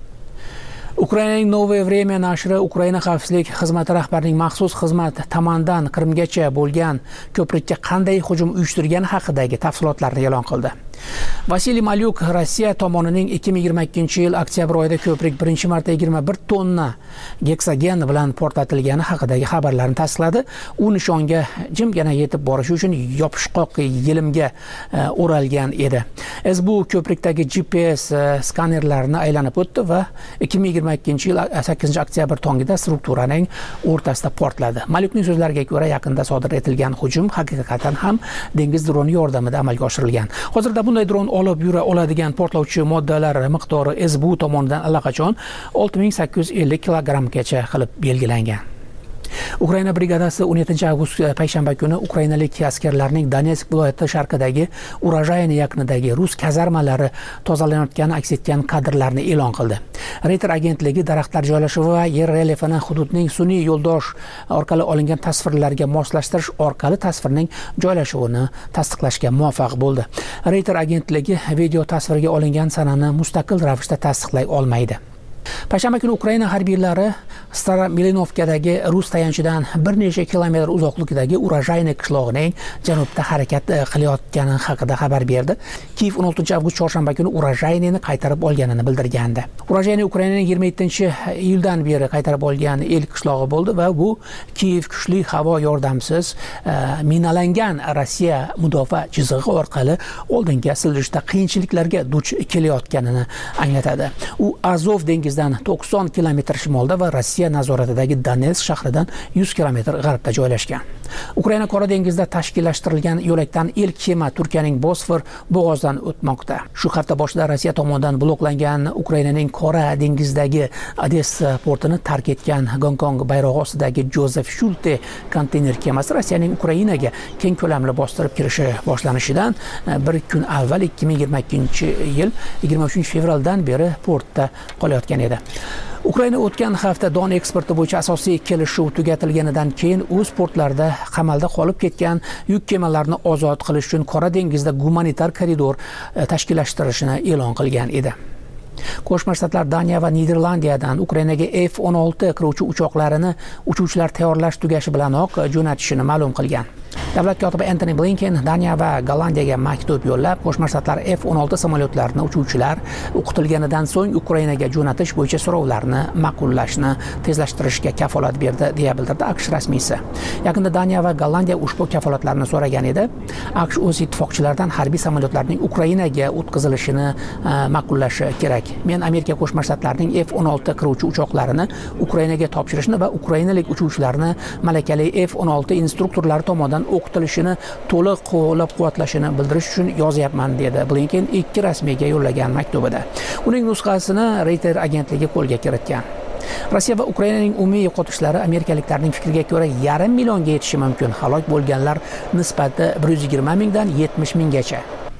Ukrainaning Новое время nashri Ukraina xavfsizlik xizmati rahbarining maxsus xizmat tomonidan Qrimgacha bo'lgan ko'prikka qanday hujum uyushtirgani haqidagi tafsilotlarni e'lon qildi. Vasiliy Malyuk Rossiya tomonining ikki ming yigirma ikkinchi yil oktyabr oyida ko'prik birinchi marta yigirma bir tonna geksagen bilan portlatilgani haqidagi xabarlarni tasdiqladi. U nishonga jimgina yetib borish uchun yopishqoq yelimga o'ralgan edi. S B U ko'prikdagi G P S skanerlarini aylanib o'tdi va ikki ming yigirma ikkinchi yil sakkizinchi oktyabr tongida strukturaning o'rtasida portladi. Malyukning so'zlariga ko'ra, yaqinda sodir etilgan hujum haqiqatan ham dengiz droni yordamida amalga oshirilgan. Hozirda bunday dron olib yura oladigan portlovchi moddalar miqdori S B U tomonidan allaqachon olti ming sakkiz yuz ellik kilogrammgacha qilib belgilangan. Ukraina brigadasi o'n yettinchi avgust payshanba kuni ukrainalik askarlarning Donetsk viloyati sharqidagi Urajayni yaqinidagi rus kazarmalari tozalanayotgani aks etgan kadrlarni e'lon qildi. Reuters agentligi daraxtlar joylashuvi va yer relyefini hududning sun'iy yo'ldosh orqali olingan tasvirlarga moslashtirish orqali tasvirning joylashuvini tasdiqlashga muvaffaq bo'ldi. Reuters agentligi video tasvirga olingan sanani mustaqil ravishda tasdiqlay olmaydi. Payshanba kuni Ukraina harbiylari Staromilinovkadagi rus tayanchidan bir necha kilometr uzoqlikdagi Urajayni qishlog'ining janubda harakat qilayotgani haqida xabar berdi. Kiev o'n oltinchi avgust chorshanba kuni Urajaynini qaytarib olganini bildirgandi. Urajayni Ukrainaning yigirma yettinchi iyuldan beri qaytarib olgan ilk qishlog'i bo'ldi va bu Kiev kuchli havo yordamsiz minalangan Rossiya mudofaa chizig'i orqali oldinga siljishda qiyinchiliklarga duch kelayotganini anglatadi. U Azov dengizidan to'qson kilometr shimolda va Rossiya nazoratidagi Donetsk shahridan yuz kilometr g'arbda joylashgan. Ukraina Qora dengizida tashkillashtirilgan yo'lakdan ilk kema Turkiyaning Bosfor bo'g'ozidan o'tmoqda. Shu hafta boshida Rossiya tomonidan bloklangan Ukrainaning Qora dengizidagi Odessa portini tark etgan Gonkong bayrog'i ostidagi Joseph Schulte konteyner kemasi Rossiyaning Ukrainaga keng ko'lamli bostirib kirishi boshlanishidan bir kun avval ikki ming yigirma ikkinchi yil yigirma uchinchi fevraldan beri portda qolayotgan edi. Ukraina o'tgan hafta don eksporti bo'yicha asosiy kelishuv tugatilganidan keyin o'z portlarida qamalda qolib ketgan yuk kemalarini ozod qilish uchun Qora dengizda gumanitar koridor tashkillashtirishini e'lon qilgan edi. Qo'shma Shtatlar Daniya va Niderlandiyadan Ukrainaga F o'n olti qiruvchi uchoqlarini uchuvchilar tayyorlash tugashi bilanoq jo'natishini ma'lum qilgan. Davlat kotibi Antony Blinken Daniya va Gollandiyaga maktub yo'llab, Qo'shma Shtatlar F o'n olti samolyotlarini uchuvchilar o'qitilganidan so'ng Ukrainaga jo'natish bo'yicha so'rovlarni ma'qullashni tezlashtirishga kafolat berdi, deya bildirdi AQSh rasmiysi. Yaqinda Daniya va Gollandiya ushbu kafolatlarni so'ragan edi. AQSh o'z ittifoqchilaridan harbiy samolyotlarning Ukrainaga o'tkazilishini ma'qullashi kerak. Men Amerika Qo'shma Shtatlarining F o'n olti qiruvchi uchoqlarini Ukrainaga topshirishni va ukrainalik uchuvchilarni malakali F o'n olti instruktorlari tomonidan o'qitilishini to'liq qo'llab-quvvatlashini bildirish uchun yozyapman, dedi Blinken ikki rasmiyga yo'llagan maktubida. Uning nusxasini Reuters agentligi qo'lga kiritgan. Rossiya va Ukrainaning umumiy yo'qotishlari amerikaliklarning fikriga ko'ra yarim millionga yetishi mumkin. Halok bo'lganlar nisbati bir yuz yigirma mingdan yetmish minggacha.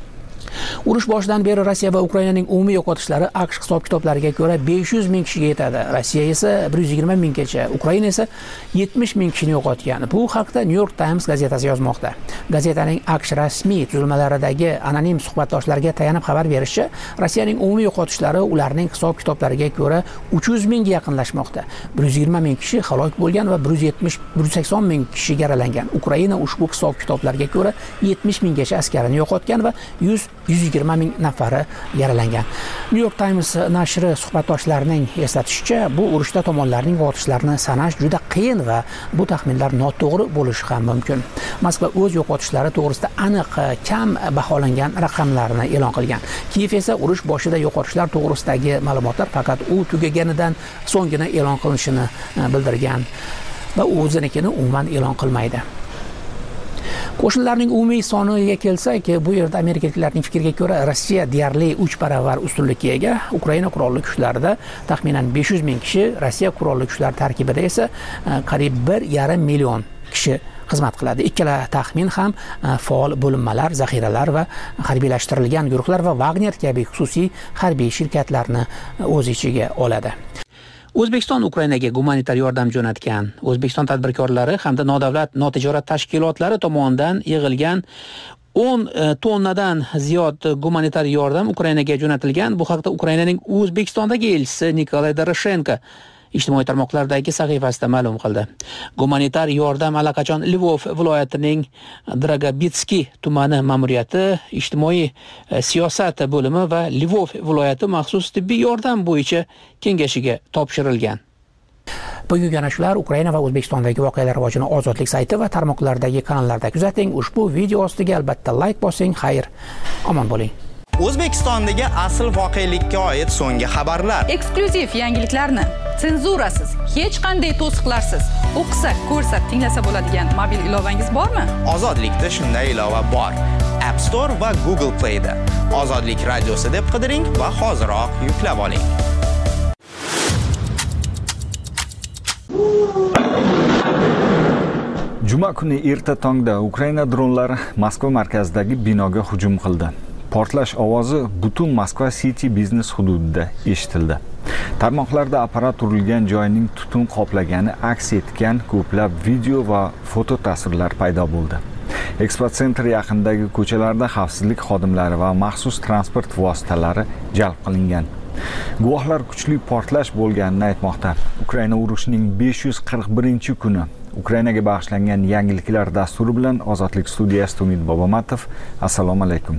Urush boshidan beri Rossiya va Ukrainaning umumiy yo'qotishlari AQSh hisob-kitoblariga ko'ra besh yuz ming kishiga yetadi. Rossiya esa bir yuz yigirma minggacha, Ukraina esa yetmish ming kishini yo'qotgan. Bu haqda New York Times gazetasi yozmoqda. Gazetaning AQSh rasmiy tuzilmalaridagi anonim suhbatdoshlarga tayanib xabar berishicha, Rossiyaning umumiy yo'qotishlari ularning hisob-kitoblariga ko'ra uch yuz mingga yaqinlashmoqda. bir yuz yigirma ming kishi halok bo'lgan va bir yuz yetmish bir yuz sakson ming kishi yaralangan. Ukraina ushbu hisob-kitoblarga ko'ra yetmish minggacha askarini yo'qotgan va yuz yuz yigirma ming nafari yaralangan. New York Times nashri suhbatdoshlarining eslatishicha, bu urushda tomonlarning yo'qotishlarini sanash juda qiyin va bu taxminlar noto'g'ri bo'lishi ham mumkin. Moskva o'z yo'qotishlari to'g'risida aniq kam baholangan raqamlarni e'lon qilgan. Kiev esa urush boshida yo'qotishlar to'g'risidagi ma'lumotlar faqat u tugaganidan so'nggina e'lon qilinishini bildirgan va o'zinikini umuman e'lon qilmaydi. Qo'shinlarning umumiy soniga kelsak, bu yerda amerikaliklarning fikriga ko'ra Rossiya deyarli uch baravar ustunlikka ega. Ukraina qurolli kuchlarida taxminan besh yuz ming kishi, Rossiya qurolli kuchlari tarkibida esa qariyb bir yarim million kishi xizmat qiladi. Ikkala taxmin ham faol bo'linmalar, zaxiralar va harbiylashtirilgan guruhlar va Wagner kabi xususiy harbiy shirkatlarni o'z ichiga oladi. O'zbekiston Ukrainaga gumanitar yordam jo'natgan. O'zbekiston tadbirkorlari hamda nodavlat notijorat tashkilotlari tomonidan yig'ilgan o'n tonnadan ziyod gumanitar yordam Ukrainaga jo'natilgan. Bu haqda Ukrainaning O'zbekistondagi elchisi Nikolay Doroshenko ijtimoiy tarmoqlardagi sahifasida ma'lum qildi. Gumanitar yordam allaqachon Lvov viloyatining Dragobitskiy tumani ma'muriyati, ijtimoiy siyosat bo'limi va Lvov viloyati maxsus tibbiy yordam bo'yicha kengashiga topshirilgan. Bugungi yana shular. Ukraina va O'zbekistondagi voqealar rivojini Ozodlik sayti va tarmoqlardagi kanallarda kuzating. Ushbu video ostiga albatta like bosing. Xayr, omon bo'ling. O'zbekistondagi asl voqelikka oid so'nggi xabarlar. Eksklyuziv yangiliklarni senzurasiz, hech qanday to'siqlarsiz o'qisa, ko'rsa, tinglasa bo'ladigan mobil ilovangiz bormi? Ozodlikda shunday ilova bor. App Store va Google Play da Ozodlik radiosi deb qidiring va hoziroq yuklab oling. Juma kuni erta tongda Ukraina dronlari Moskva markazidagi binoga hujum qildi. Portlash ovozi butun Moskva City biznes hududida eshitildi. Tarmoqlarda apparat urilgan joyning tutun qoplagani aks etgan ko'plab video va foto tasvirlar paydo bo'ldi. Expo Center yaqinidagi ko'chalarda xavfsizlik xodimlari va maxsus transport vositalari jalb qilingan. Guvohlar kuchli portlash bo'lganini aytmoqda. Ukraina urushining besh yuz qirq birinchi kuni Ukrainaga bag'ishlangan yangiliklar dasturi bilan Ozodlik studiyasida Umid Bobomatov. Assalomu alaykum.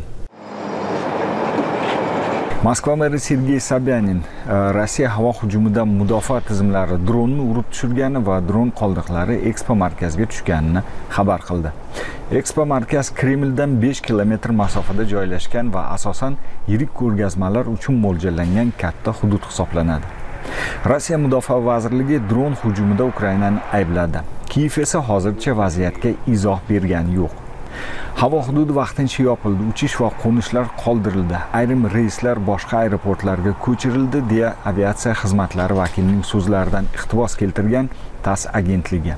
Moskva meri Sergey Sobyanin Rossiya havo hujumidan mudofaa tizimlari dronni urib tushirgani va dron qoldiqlari Expo markaziga tushganini xabar qildi. Expo markaz Kremldan besh kilometr masofada joylashgan va asosan yirik ko'rgazmalar uchun mo'ljallangan katta hudud hisoblanadi. Rossiya Mudofaa vazirligi dron hujumida Ukrainani aybladi. Kiyev esa hozircha vaziyatga izoh bergani yo'q. Havo hududi vaqtincha yopildi, uchish va qo'nishlar qoldirildi. Ayrim reyslar boshqa aeroportlarga ko'chirildi deya aviatsiya xizmatlari vakilining so'zlaridan iqtibos keltirgan TASS agentligi.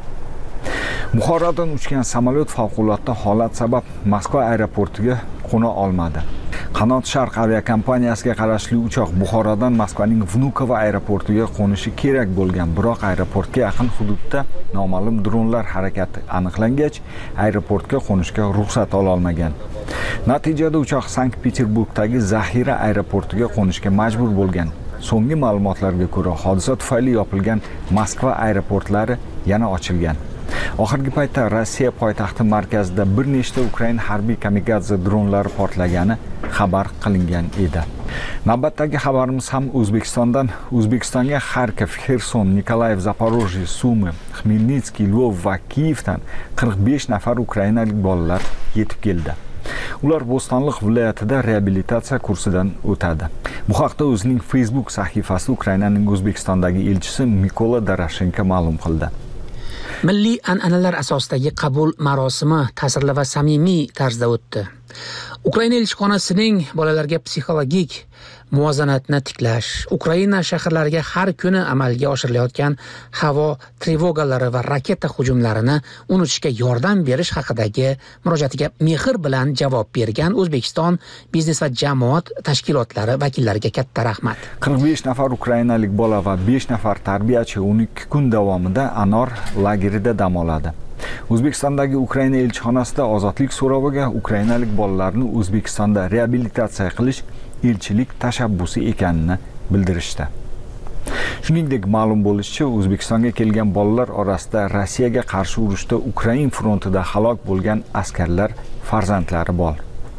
Buxorodan uchgan samolyot favqulodda holat sabab Moskva aeroportiga qo'na olmadi. Qanot Sharq aviakompaniyasiga qarashli uchoq Buxorodan Moskvaning Vnukovo aeroportiga qo'nishi kerak bo'lgan, biroq aeroportga yaqin hududda noma'lum dronlar harakati aniqlangach, aeroportga qo'nishga ruxsat ola olmagan. Natijada uchoq Sankt-Peterburgdagi zaxira aeroportiga qo'nishga majbur bo'lgan. So'nggi ma'lumotlarga ko'ra, hodisa tufayli yopilgan Moskva aeroportlari yana ochilgan. Oxirgi paytda Rossiya poytaxti markazida bir nechta Ukrain harbiy kamikadze dronlari portlagani xabar qilingan edi. Navbatdagi xabarimiz ham O'zbekistondan. O'zbekistonga Kharkiv, Xerson, Nikolayev, Zaporojye, Sumy, Xmelnitskiy, Lvov va Kiyevdan qirq besh nafar ukrainalik bolalar yetib keldi. Ular Bo'stonliq viloyatida reabilitatsiya kursidan o'tadi. Bu haqda o'zining Facebook sahifasida Ukrainaning O'zbekistondagi elchisi Mikola Doroshenko ma'lum qildi. Milliy an'analar asosidagi qabul marosimi ta'sirli va samimiy tarzda o'tdi. Ukraina elchixonasining bolalarga psixologik muvozanatni tiklash, Ukraina shaharlariga har kuni amalga oshirilayotgan havo trevogalari va raketa hujumlarini unutishga yordam berish haqidagi murojaatiga mehr bilan javob bergan O'zbekiston biznes va jamoat tashkilotlari vakillariga katta rahmat. qirq besh nafar ukrainalik bola va besh nafar tarbiyachi o'n ikki kun davomida Anor lagerida dam oladi. O'zbekistondagi Ukraina elchixonasida ozodlik so'roviga ukrainalik bolalarni O'zbekistonda reabilitatsiya qilish elchilik tashabbusi ekanini bildirishdi. Shuningdek, ma'lum bo'lishicha, O'zbekistonga kelgan bolalar orasida Rossiyaga qarshi urushda Ukraina frontida halok bo'lgan askarlar farzandlari bor.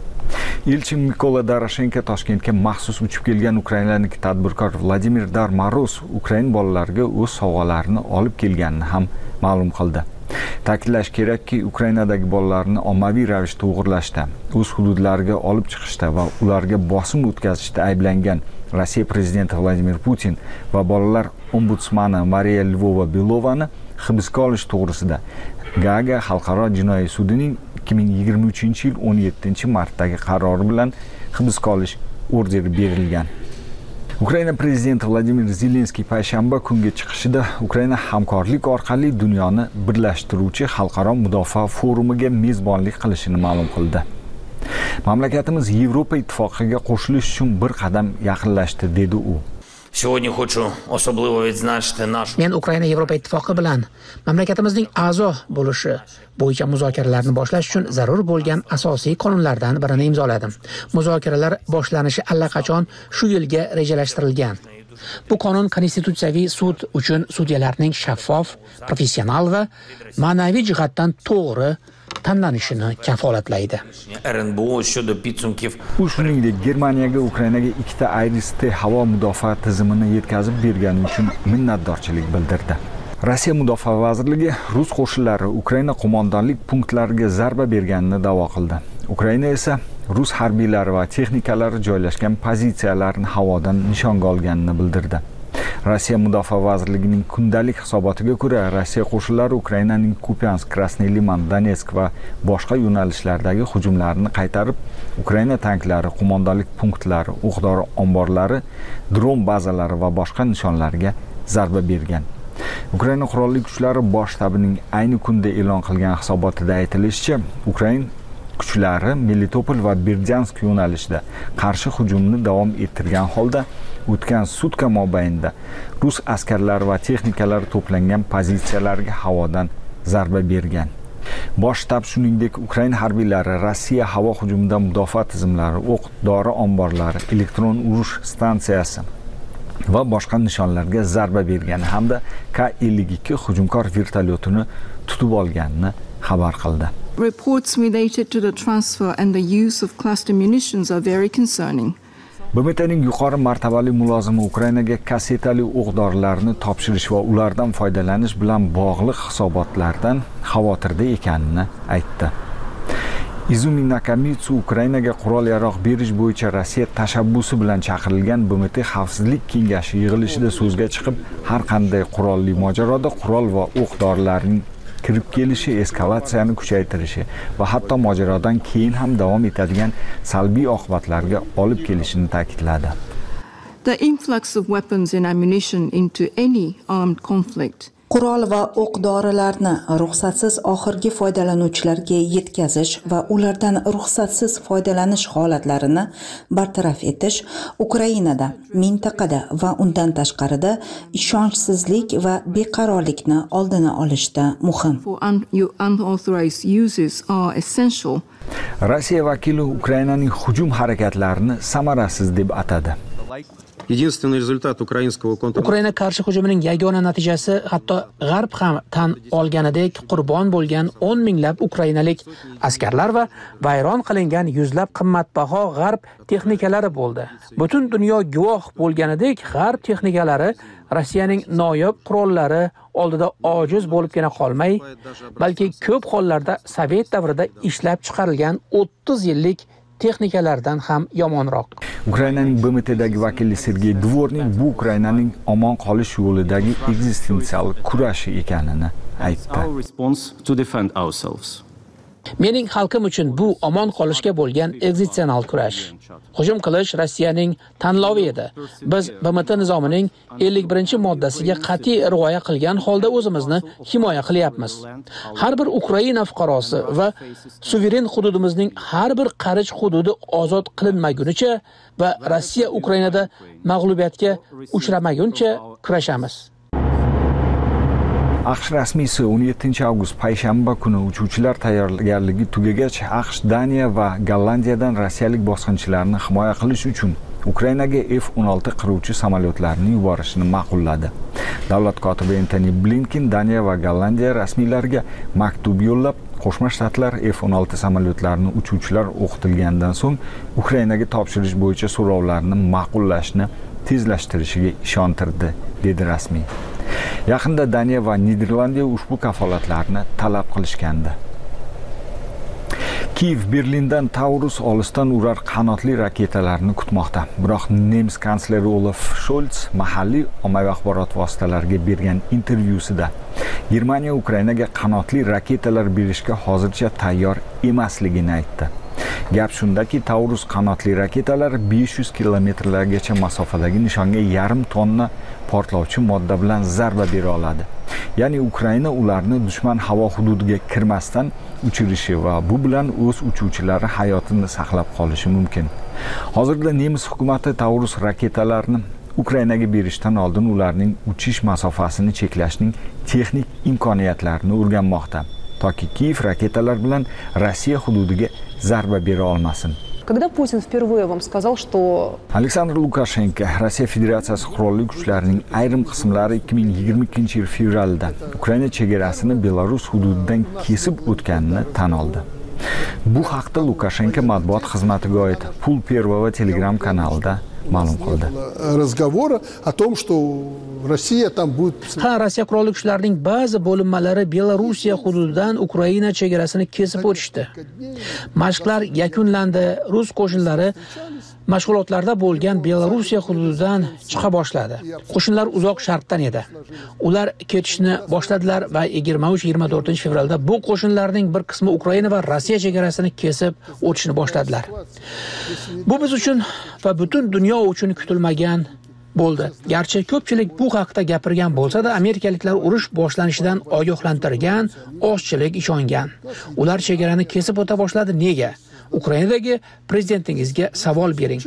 Elchi Mikola Doroshenko Toshkentga maxsus uchib kelgan ukrainalik tadbirkor Vladimir Darmaros Ukrain bolalariga o'z sovg'alarini olib kelganini ham ma'lum qildi. Ta'kidlash kerakki, Ukrainadagi bolalarni ommaviy ravishda o'g'irlashda, o'z hududlariga olib chiqishda va ularga bosim o'tkazishda ayblangan Rossiya prezidenti Vladimir Putin va bolalar ombudsmani Mariya Lvova-Belovani hibsga olish to'g'risida Gaaga xalqaro jinoiy sudining ikki ming yigirma uchinchi yil o'n yettinchi martdagi qarori bilan hibsga olish orderi berilgan. Ukraina prezidenti Vladimir Zelenskiy payshanba kungi chiqishida Ukraina hamkorlik orqali dunyoni birlashtiruvchi xalqaro mudofaa forumiga mezbonlik qilishini ma'lum qildi. Mamlakatimiz Yevropa ittifoqiga qo'shilish uchun bir qadam yaqinlashdi, dedi u. Сьогодні хочу особливо відзначити нашу Men Ukraina Yevropa Ittifoqi bilan mamlakatimizning a'zo bo'lishi bo'yicha muzokaralarni boshlash uchun zarur bo'lgan asosiy qonunlardan birini imzoladim. Muzokaralar boshlanishi allaqachon shu yilga rejalashtirilgan. Bu qonun konstitutsiyaviy sud uchun sudyalarning shaffof, professional va ma'naviy jihatdan to'g'ri tanlanishini kafolatlaydi. эр эн бэ о щодо підсумків. U shuningdek Germaniyaga Ukrainaga ikkita Iris-T havo mudofaa tizimini yetkazib bergani uchun minnatdorchilik bildirdi. Rossiya Mudofaa vazirligi rus qo'shinlari Ukraina qo'mondonlik punktlariga zarba berganini da'vo qildi. Ukraina esa rus harbiylari va texnikalari joylashgan pozitsiyalarni havodan nishonga olganini bildirdi. Rossiya Mudofaa vazirligining kundalik hisobotiga ko'ra, Rossiya qo'shinlari Ukrainaning Kupiansk, Krasnoy Liman, Donetsk va boshqa yo'nalishlardagi hujumlarini qaytarib, Ukraina tanklari, qo'mondonlik punktlari, o'q-dori omborlari, dron bazalari va boshqa nishonlarga zarba bergan. Ukraina qurolli kuchlari bosh shtabining ayni kunda e'lon qilgan hisobotida aytilishicha, Ukraina kuchlari Melitopol va Berdyansk yo'nalishida qarshi hujumni davom ettirgan holda o'tgan sutka mobaynida rus askarlari va texnikalari to'plangan pozitsiyalarga havodan zarba bergan. Bosh shtab shuningdek Ukraina harbiylari Rossiya havo hujumidan mudofaa tizimlari, o'q-dori omborlari, elektron urush stansiyasi va boshqa nishonlarga zarba bergani hamda K ellik ikki hujumkor vertolyotini tutib olganini xabar qildi. Reports related to the transfer and the use of cluster munitions are very concerning. B M T'ning yuqori martabali mulozimi Ukrainaga kassetali o'q-dorilarni topshirish va ulardan foydalanish bilan bog'liq hisobotlardan xavotirda ekanini aytdi. Izumi Nakamitsu Ukrainaga qurol-yarog' berish bo'yicha Rossiya tashabbusi bilan chaqirilgan B M T Xavfsizlik kengashi yig'ilishida so'zga chiqib, har qanday qurolli mojaroda qurol va o'q-dorilarning kirib kelishi eskalatsiyani kuchaytirishi va hatto mojarodan keyin ham davom etadigan salbiy oqibatlarga olib kelishini ta'kidladi. The influx of weapons and ammunition into any armed conflict qurol va o'q-dorilarni ruxsatsiz oxirgi foydalanuvchilarga yetkazish va ulardan ruxsatsiz foydalanish holatlarini bartaraf etish Ukrainada, mintaqada va undan tashqarida ishonchsizlik va beqarorlikni oldini olishda muhim. Rossiya vakili Ukrainaning hujum harakatlarini samarasiz deb atadi. Единственный результат украинского контр... Ukraina qarshi hujumining yagona natijasi hatto G'arb ham tan olganidek qurbon bo'lgan o'n minglab ukrainalik askarlar va vayron qilingan yuzlab qimmatbaho G'arb texnikalari bo'ldi. Butun dunyo guvoh bo'lganidek G'arb texnikalari Rossiyaning noyob qurollari oldida ojiz bo'libgina qolmay, balki ko'p hollarda Sovet davrida ishlab chiqarilgan o'ttiz yillik texnikalardan ham yomonroq. Ukrainaning B M T'dagi vakili Sergey Dvornik bu Ukrainaning omon qolish yo'lidagi ekzistensial kurashi ekanini aytdi. Mening xalqim uchun bu omon qolishga bo'lgan ekzistensial kurash. Hujum qilish Rossiyaning tanlovi edi. Biz B M T nizomining ellik birinchi moddasiga qat'iy rioya qilgan holda o'zimizni himoya qilyapmiz. Har bir Ukraina fuqarosi va suveren hududimizning har bir qarich hududi ozod qilinmagunicha va Rossiya Ukrainada mag'lubiyatga uchramaguncha kurashamiz. AQSh rasmiysi o'n yettinchi avgust payshanba kuni uchuvchilar tayyorgarligi tugagach AQSh, Daniya va Gollandiyadan rossiyalik bosqinchilarni himoya qilish uchun Ukrainaga F o'n olti qiruvchi samolyotlarini yuborishni ma'qulladi. Davlat kotibi Antony Blinken Daniya va Gollandiya rasmiylariga maktub yo'llab, Qo'shma Shtatlar F o'n olti samolyotlarini uchuvchilar o'qitilgandan so'ng Ukrainaga topshirish bo'yicha so'rovlarni ma'qullashni tezlashtirishiga ishontirdi, dedi rasmiy. Yaqinda Daniya va Niderlandiya ushbu kafolatlarni talab qilishgandi. Kiev Berlindan Taurus olisdan urar qanotli raketalarni kutmoqda. Biroq nemis kansleri Olaf Scholz mahalliy ommaviy axborot vositalariga bergan intervyusida Germaniya Ukrainaga qanotli raketalar berishga hozircha tayyor emasligini aytdi. Gap shundaki, Taurus qanotli raketalar besh yuz kilometrlargacha masofadagi nishonga yarim tonna portlovchi modda bilan zarba bera oladi. Ya'ni Ukraina ularni dushman havo hududiga kirmasdan uchirishi va bu bilan o'z uchuvchilari hayotini saqlab qolishi mumkin. Hozirda nemis hukumati Taurus raketalarini Ukrainaga berishdan oldin ularning uchish masofasini cheklashning texnik imkoniyatlarini o'rganmoqda, toki Kiyev raketalar bilan Rossiya hududiga zarba bera olmasin. Когда Путин впервые вам сказал, что Aleksandr Lukashenko Rossiya Federatsiyasi qurolli kuchlarining ayrim qismlari ikki ming yigirma ikkinchi yil fevralda Ukraina chegarasini Belarus hududidan kesib o'tganini tan oldi. Bu haqda Lukashenko matbuot xizmatiga oid Pul Первого Telegram kanalida ma'lum qildi. Разговора о том, что Россия там будет Ha, Rossiya qurolli kuchlarining ba'zi bo'linmalari Belorussiya hududidan Ukraina chegarasini kesib o'tishdi. Mashqlar yakunlandi. Rus qo'shinlari mashg'ulotlarda bo'lgan Belorussiya hududidan chiqa boshladi. Qo'shinlar uzoq sharqdan edi. Ular ketishni boshladilar va yigirma uch yigirma to'rtinchi fevralda bu qo'shinlarning bir qismi Ukraina va Rossiya chegarasini kesib o'tishni boshladilar. Bu biz uchun va butun dunyo uchun kutilmagan bo'ldi. Garchi ko'pchilik bu haqda gapirgan bo'lsa-da, amerikaliklar urush boshlanishidan ogohlantirgan, ozchilik ishongan. Ular chegarani kesib o'ta boshladi. Nega? Ukrainadagi prezidentingizga savol bering.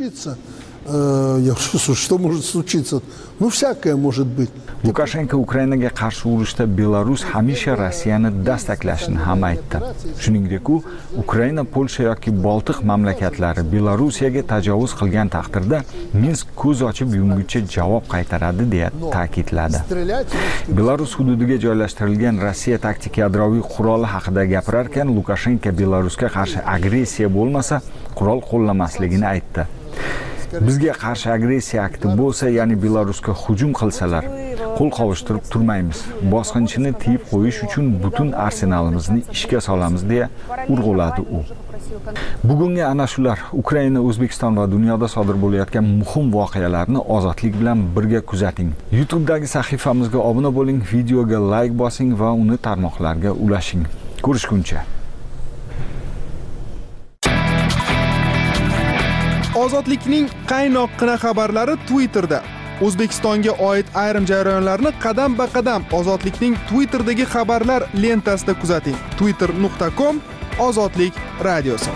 Я что, что может случиться? Ну, всякое может быть. Lukashenko Ukrainaga qarshi urushda Belarus hamisha Rossiyani dastaklashini ham aytdi. Shuningdek, u Ukraina, Polsha yoki Boltiq mamlakatlari Belorussiyaga tajovuz qilgan taqdirda Minsk ko'z ochib yumguncha javob qaytaradi deya ta'kidladi. Belarus hududiga joylashtirilgan Rossiya taktik yadroviy quroli haqida gapirar ekan, Lukashenko Belarusga qarshi agressiya bo'lmasa, qurol qo'llamasligini aytdi. Bizga qarshi agressiya akti bo'lsa, ya'ni Belarusga hujum qilsalar, qo'l qovushtirib turmaymiz. Bosqinchini tiyib qo'yish uchun butun arsenalimizni ishga solamiz deya urg'uladi u. Bugungi ana shular Ukraina, O'zbekiston va dunyoda sodir bo'layotgan muhim voqealarni ozodlik bilan birga kuzating. YouTube'dagi sahifamizga obuna bo'ling, videoga like bosing va uni tarmoqlarga ulashing. Ko'rishguncha. Ozodlikning qaynoqqina xabarlari Twitterda. O'zbekistonga oid ayrim jarayonlarni qadam-ba-qadam Ozodlikning Twitterdagi xabarlar lentasida kuzating. twitter nuqta com Ozodlik radiosi.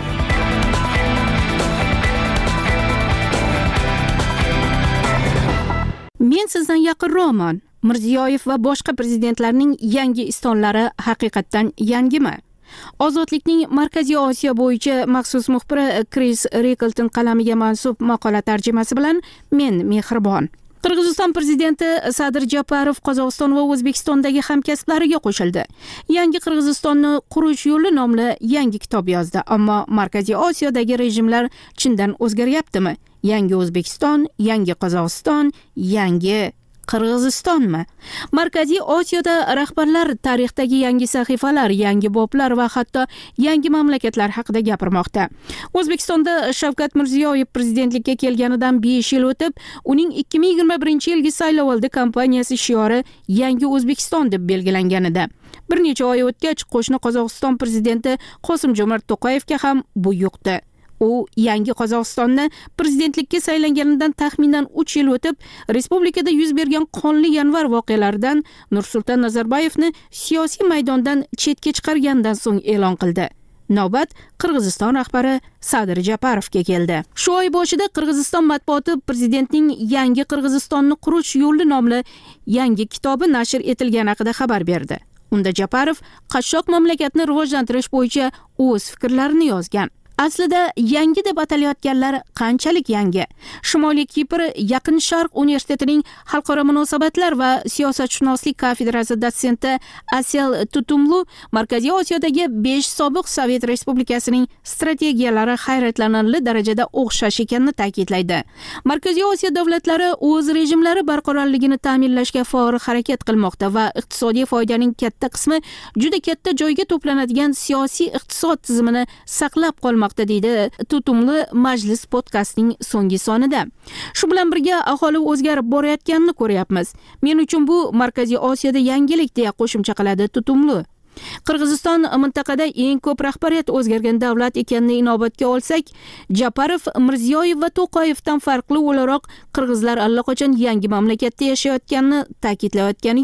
Men sizdan yaqinroqman. Mirziyoyev va boshqa prezidentlarning yangi istonlari haqiqatdan yangimi? Ozodlikning Markaziy Osiyo bo'yicha maxsus muxbiri Chris Rickleton qalamiga mansub maqola tarjimasi bilan men Mehribon. Qirg'iziston prezidenti Sadir Japarov Qozog'iston va O'zbekistondagi hamkasblariga qo'shildi. Yangi Qirg'izistonni qurish yo'li nomli yangi kitob yozdi, ammo Markaziy Osiyodagi rejimlar chindan o'zgaryaptimi? Yangi O'zbekiston, yangi Qozog'iston, yangi Qirg'izistonmi? Markaziy Osiyoda rahbarlar tarixdagi yangi sahifalar, yangi boblar va hatto yangi mamlakatlar haqida gapirmoqda. O'zbekistonda Shavkat Mirziyoyev prezidentlikka kelganidan besh yil o'tib, uning ikki ming yigirma birinchi yilgi saylovoldi kampaniyasi shiori Yangi O'zbekiston deb belgilangan edi. Bir necha oy o'tgach, qo'shni Qozog'iston prezidenti Qosim-Jo'mart To'qayevga ham bu yo'qdi. U yangi Qozog'istonni prezidentlikka saylanganidan taxminan uch yil o'tib, respublikada yuz bergan qonli yanvar voqealaridan Nursulton Nazarboyevni siyosiy maydondan chetga chiqargandan so'ng e'lon qildi. Navbat Qirg'iziston rahbari Sadir Japarovga keldi. Shu oy boshida Qirg'iziston matbuoti prezidentning Yangi Qirg'izistonni qurish yo'li nomli yangi kitobi nashr etilgani haqida xabar berdi. Unda Japarov qashshoq mamlakatni rivojlantirish bo'yicha o'z fikrlarini yozgan. Aslida yangi deb atalayotganlar qanchalik yangi? Shimoliy Kipr Yaqin Sharq universitetining xalqaro munosabatlar va siyosatshunoslik kafedrasi dotsenti Asel Tutumlu Markaziy Osiyodagi besh sobiq Sovet respublikasining strategiyalari hayratlanarli darajada o'xshash ekanini ta'kidlaydi. Markaziy Osiyo davlatlari o'z rejimlari barqarorligini ta'minlashga faol harakat qilmoqda va iqtisodiy foydaning katta qismi juda katta joyga to'planadigan siyosiy iqtisod tizimini saqlab qolmoqda, deydi Tutumli Majlis podkastining so'nggi sonida. Shu bilan birga aholi o'zgarib borayotganini ko'ryapmiz. Men uchun bu Markaziy Osiyoda yangilik deya qo'shimcha qiladi Tutumli. Qirg'iziston mintaqada eng ko'p rahbariyat o'zgargan davlat ekanini inobatga olsak, Japarov, Mirziyoyev va To'qayevdan farqli o'laroq qirg'izlar allaqachon yangi mamlakatda yashayotganini ta'kidlayotgani yo'q.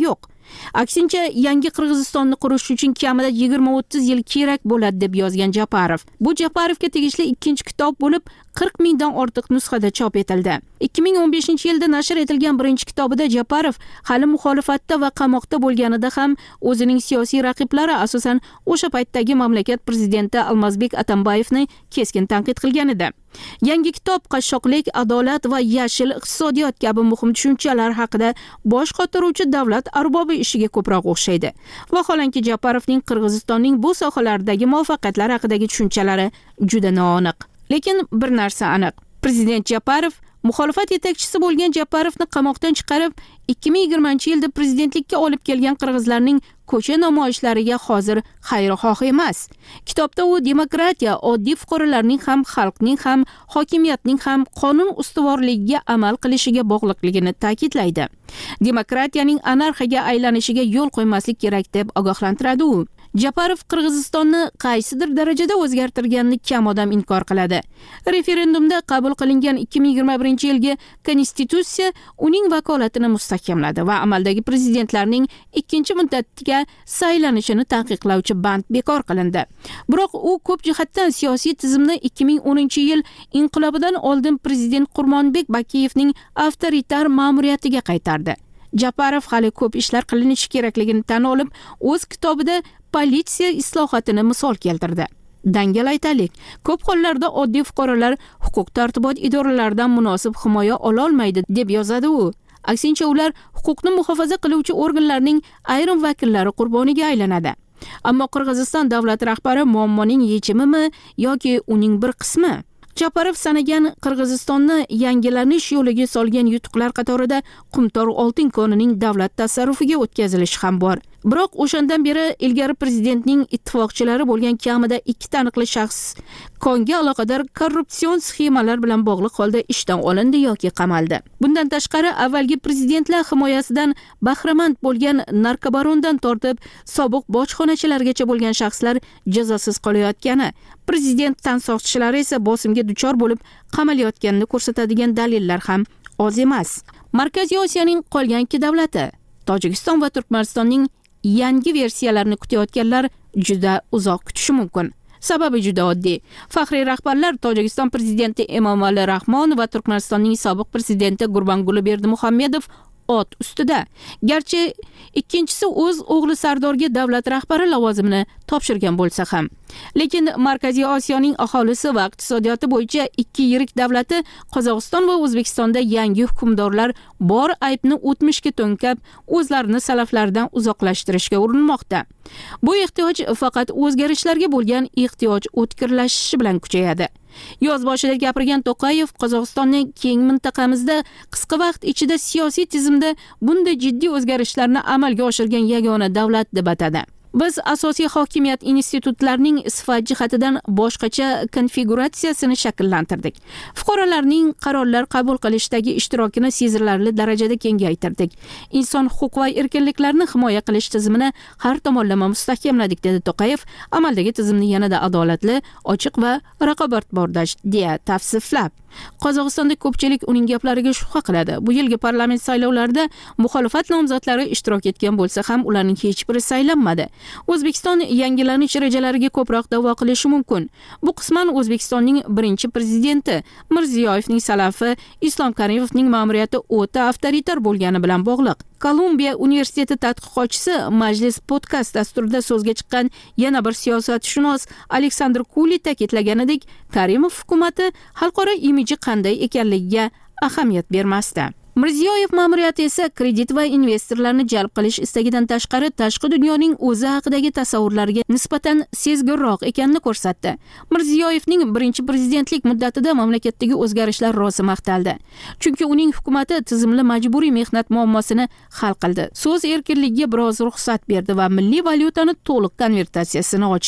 Aksincha, yangi Qirg'izistonni qurish uchun kamida yigirma o'ttiz yil kerak bo'ladi deb yozgan Japarov. Bu Japarovga tegishli ikkinchi kitob bo'lib, qirq mingdan ortiq nusxada chop etildi. ikki ming o'n beshinchi yilda nashr etilgan birinchi kitobida Japarov hali muxolifatda va qamoqda bo'lganida ham o'zining siyosiy raqiblari, asosan o'sha paytdagi mamlakat prezidenti Almazbek Atambayevni keskin tanqid qilgan edi. Yangi kitob qashshoqlik, adolat va yashil iqtisodiyot kabi muhim tushunchalar haqida bosh qotiruvchi davlat arbobi ishiga ko'proq o'xshaydi. Vaholanki Japarovning Qirg'izistonning bu sohalardagi muvaffaqiyatlari haqidagi tushunchalari juda noaniq. Lekin bir narsa aniq. Prezident Japarov muxolifat yetakchisi bo'lgan Japarovni qamoqdan chiqarib, ikki ming yigirmanchi yilda prezidentlikka olib kelgan qirg'izlarning ko'cha namoyishlariga hozir xayrixoh emas. Kitobda u demokratiya, oddiy fuqarolarning ham, xalqning ham, hokimiyatning ham qonun ustuvorligiga amal qilishiga bog'liqligini ta'kidlaydi. Demokratiyaning anarxiyaga aylanishiga yo'l qo'ymaslik kerak deb ogohlantiradi u. Japarov Qirg'izistonni qaysidir darajada o'zgartirganini kam odam inkor qiladi. Referendumda qabul qilingan ikki ming yigirma birinchi yilgi konstitutsiya uning vakolatini mustahkamladi va amaldagi prezidentlarning ikkinchi muddatga saylanishini taqiqlovchi band bekor qilindi. Biroq u ko'p jihatdan siyosiy tizimni ikki ming o'ninchi yil inqilobidan oldin prezident Qurmonbek Bakiyevning avtoritar ma'muriyatiga qaytardi. Japarov hali ko'p ishlar qilinishi kerakligini tan olib, o'z kitobida politsiya islohotini misol keltirdi. Dangal aytaylik, ko'p hollarda oddiy fuqarolar huquq-tartibot idoralaridan munosib himoya ola olmaydi deb yozadi u. Aksincha, ular huquqni muhofaza qiluvchi organlarning ayrim vakillari qurboniga aylanadi. Ammo Qirg'iziston davlat rahbari muammoning yechimimi yoki uning bir qismi? Japarov sanagan Qirg'izistonni yangilanish yo'liga solgan yutuqlar qatorida Qumtor oltin konining davlat tasarrufiga o'tkazilishi ham bor. Biroq o'shandan beri ilgari prezidentning ittifoqchilari bo'lgan kamida ikki taniqli shaxs konga aloqador korrupsion sxemalar bilan bog'liq holda ishdan olindi yoki qamaldi. Bundan tashqari, avvalgi prezidentlar himoyasidan bahramand bo'lgan narkobarondan tortib sobiq bojxonachilargacha bo'lgan shaxslar jazosiz qolayotgani, prezident tansoqchilari esa bosimga duchor bo'lib qamalayotganini ko'rsatadigan dalillar ham oz emas. Markaziy Osiyoning qolgan ikki davlati, Tojikiston va Turkmanistonning yangi versiyalarini kutayotganlar juda uzoq kutishi mumkin. Sababi juda oddiy. Faxriy rahbarlar Tojikiston prezidenti Emomali Rahmon va Turkmanistonning sobiq prezidenti Gurbanguli Berdimuhammedov ot ustida. Garchi ikkinchisi o'z o'g'li Sardorga davlat rahbari lavozimini topshirgan bo'lsa ham, lekin Markaziy Osiyoning aholisi va iqtisodiyoti bo'yicha ikki yirik davlati Qozog'iston va O'zbekistonda yangi hukmdorlar bor aybni o'tmishga to'nkab, o'zlarini salaflardan uzoqlashtirishga urinmoqda. Bu ehtiyoj faqat o'zgarishlarga bo'lgan ehtiyoj o'tkirlashishi bilan kuchayadi. Yoz boshida gapirgan To'qayev Qozog'istonning keng mintaqamizda qisqa vaqt ichida siyosiy tizimda bunday jiddiy o'zgarishlarni amalga oshirgan yagona davlat deb atadi. Biz asosiy hokimiyat institutlarining sifat jihatidan boshqacha konfiguratsiyasini shakllantirdik. Fuqarolarning qarorlar qabul qilishdagi ishtirokini sezilarli darajada kengaytirdik. Inson huquq va erkinliklarini himoya qilish tizimini har tomonlama mustahkamladik, dedi To'qayev, amaldagi tizimni yanada adolatli, ochiq va raqobatbardosh deya tavsiflab. Qozog'istonda ko'pchilik uning gaplariga shubha qiladi. Bu yilgi parlament saylovlarida muxolifat nomzodlari ishtirok etgan bo'lsa ham ularning hech biri saylanmadi. O'zbekiston yangilanish rejalariga ko'proq da'vo qilishi mumkin. Bu qisman O'zbekistonning birinchi prezidenti Mirziyoyevning salafi Islom Karimovning ma'muriyati o'ta avtoritar bo'lgani bilan bog'liq. Kolumbiya universiteti tadqiqotchisi Majlis podkast dasturida so'zga chiqqan yana bir siyosatshunos Aleksandr Kuli ta'kidlaganidek, Karimov hukumatı xalqaro imiji qanday ekanligiga ahamiyat bermasdi. Mirziyoyev ma'muriyati esa kredit va investorlarni jalb qilish istagidan tashqari tashqi dunyoning o'zi haqidagi tasavvurlarga nisbatan sezgirroq ekanini ko'rsatdi. Mirziyoyevning birinchi prezidentlik muddatida mamlakatdagi o'zgarishlar rosa maqtaldi. Chunki uning hukumati tizimli majburiy mehnat muammosini hal qildi. So'z erkinligiga biroz ruxsat berdi va milliy valyutani to'liq konvertatsiyasini ochdi.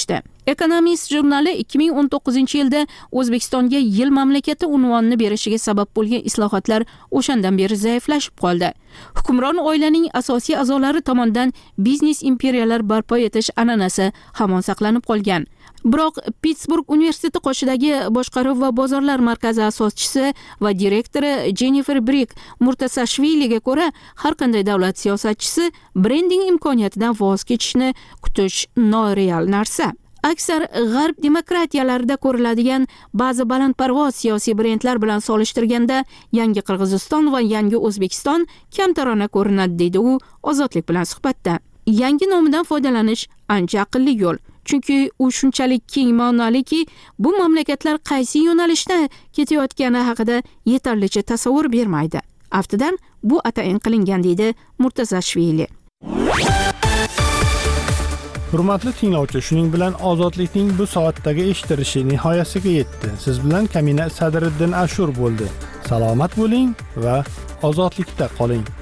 Economist jurnali ikki ming o'n to'qqizinchi yilda O'zbekistonga yil mamlakati unvonini berishiga sabab bo'lgan islohotlar o'shandan beri zaiflashib qoldi. Hukmron oilaning asosiy a'zolari tomonidan biznes imperiyalar barpo etish an'anasi hamon saqlanib qolgan. Biroq Pittsburg universiteti qoshidagi boshqaruv va bozorlar markazi asoschisi va direktori Jennifer Brick Murtasashviliga ko'ra, har qanday davlat siyosatchisi brending imkoniyatidan voz kechishni kutish noreal narsa. Aksar g'arb demokratiyalarida ko'riladigan ba'zi balandparvoz siyosiy brendlar bilan solishtirganda yangi Qirg'iziston va yangi O'zbekiston kamtarona ko'rinadi, deydi u Ozodlik bilan suhbatda. Yangi nomidan foydalanish ancha aqlli yo'l. Chunki u shunchalik keng ma'noliki, bu mamlakatlar qaysi yo'nalishda ketayotgani haqida yetarlicha tasavvur bermaydi. Aftidan bu atayin qilingan, deydi Murtazashvili. Hurmatli tinglovchi, shuning bilan Ozodlikning bu soatdagi eshitilishi nihoyasiga yetdi. Siz bilan Kamina Sadriddin Ashur bo'ldi. Salomat bo'ling va ozodlikda qoling.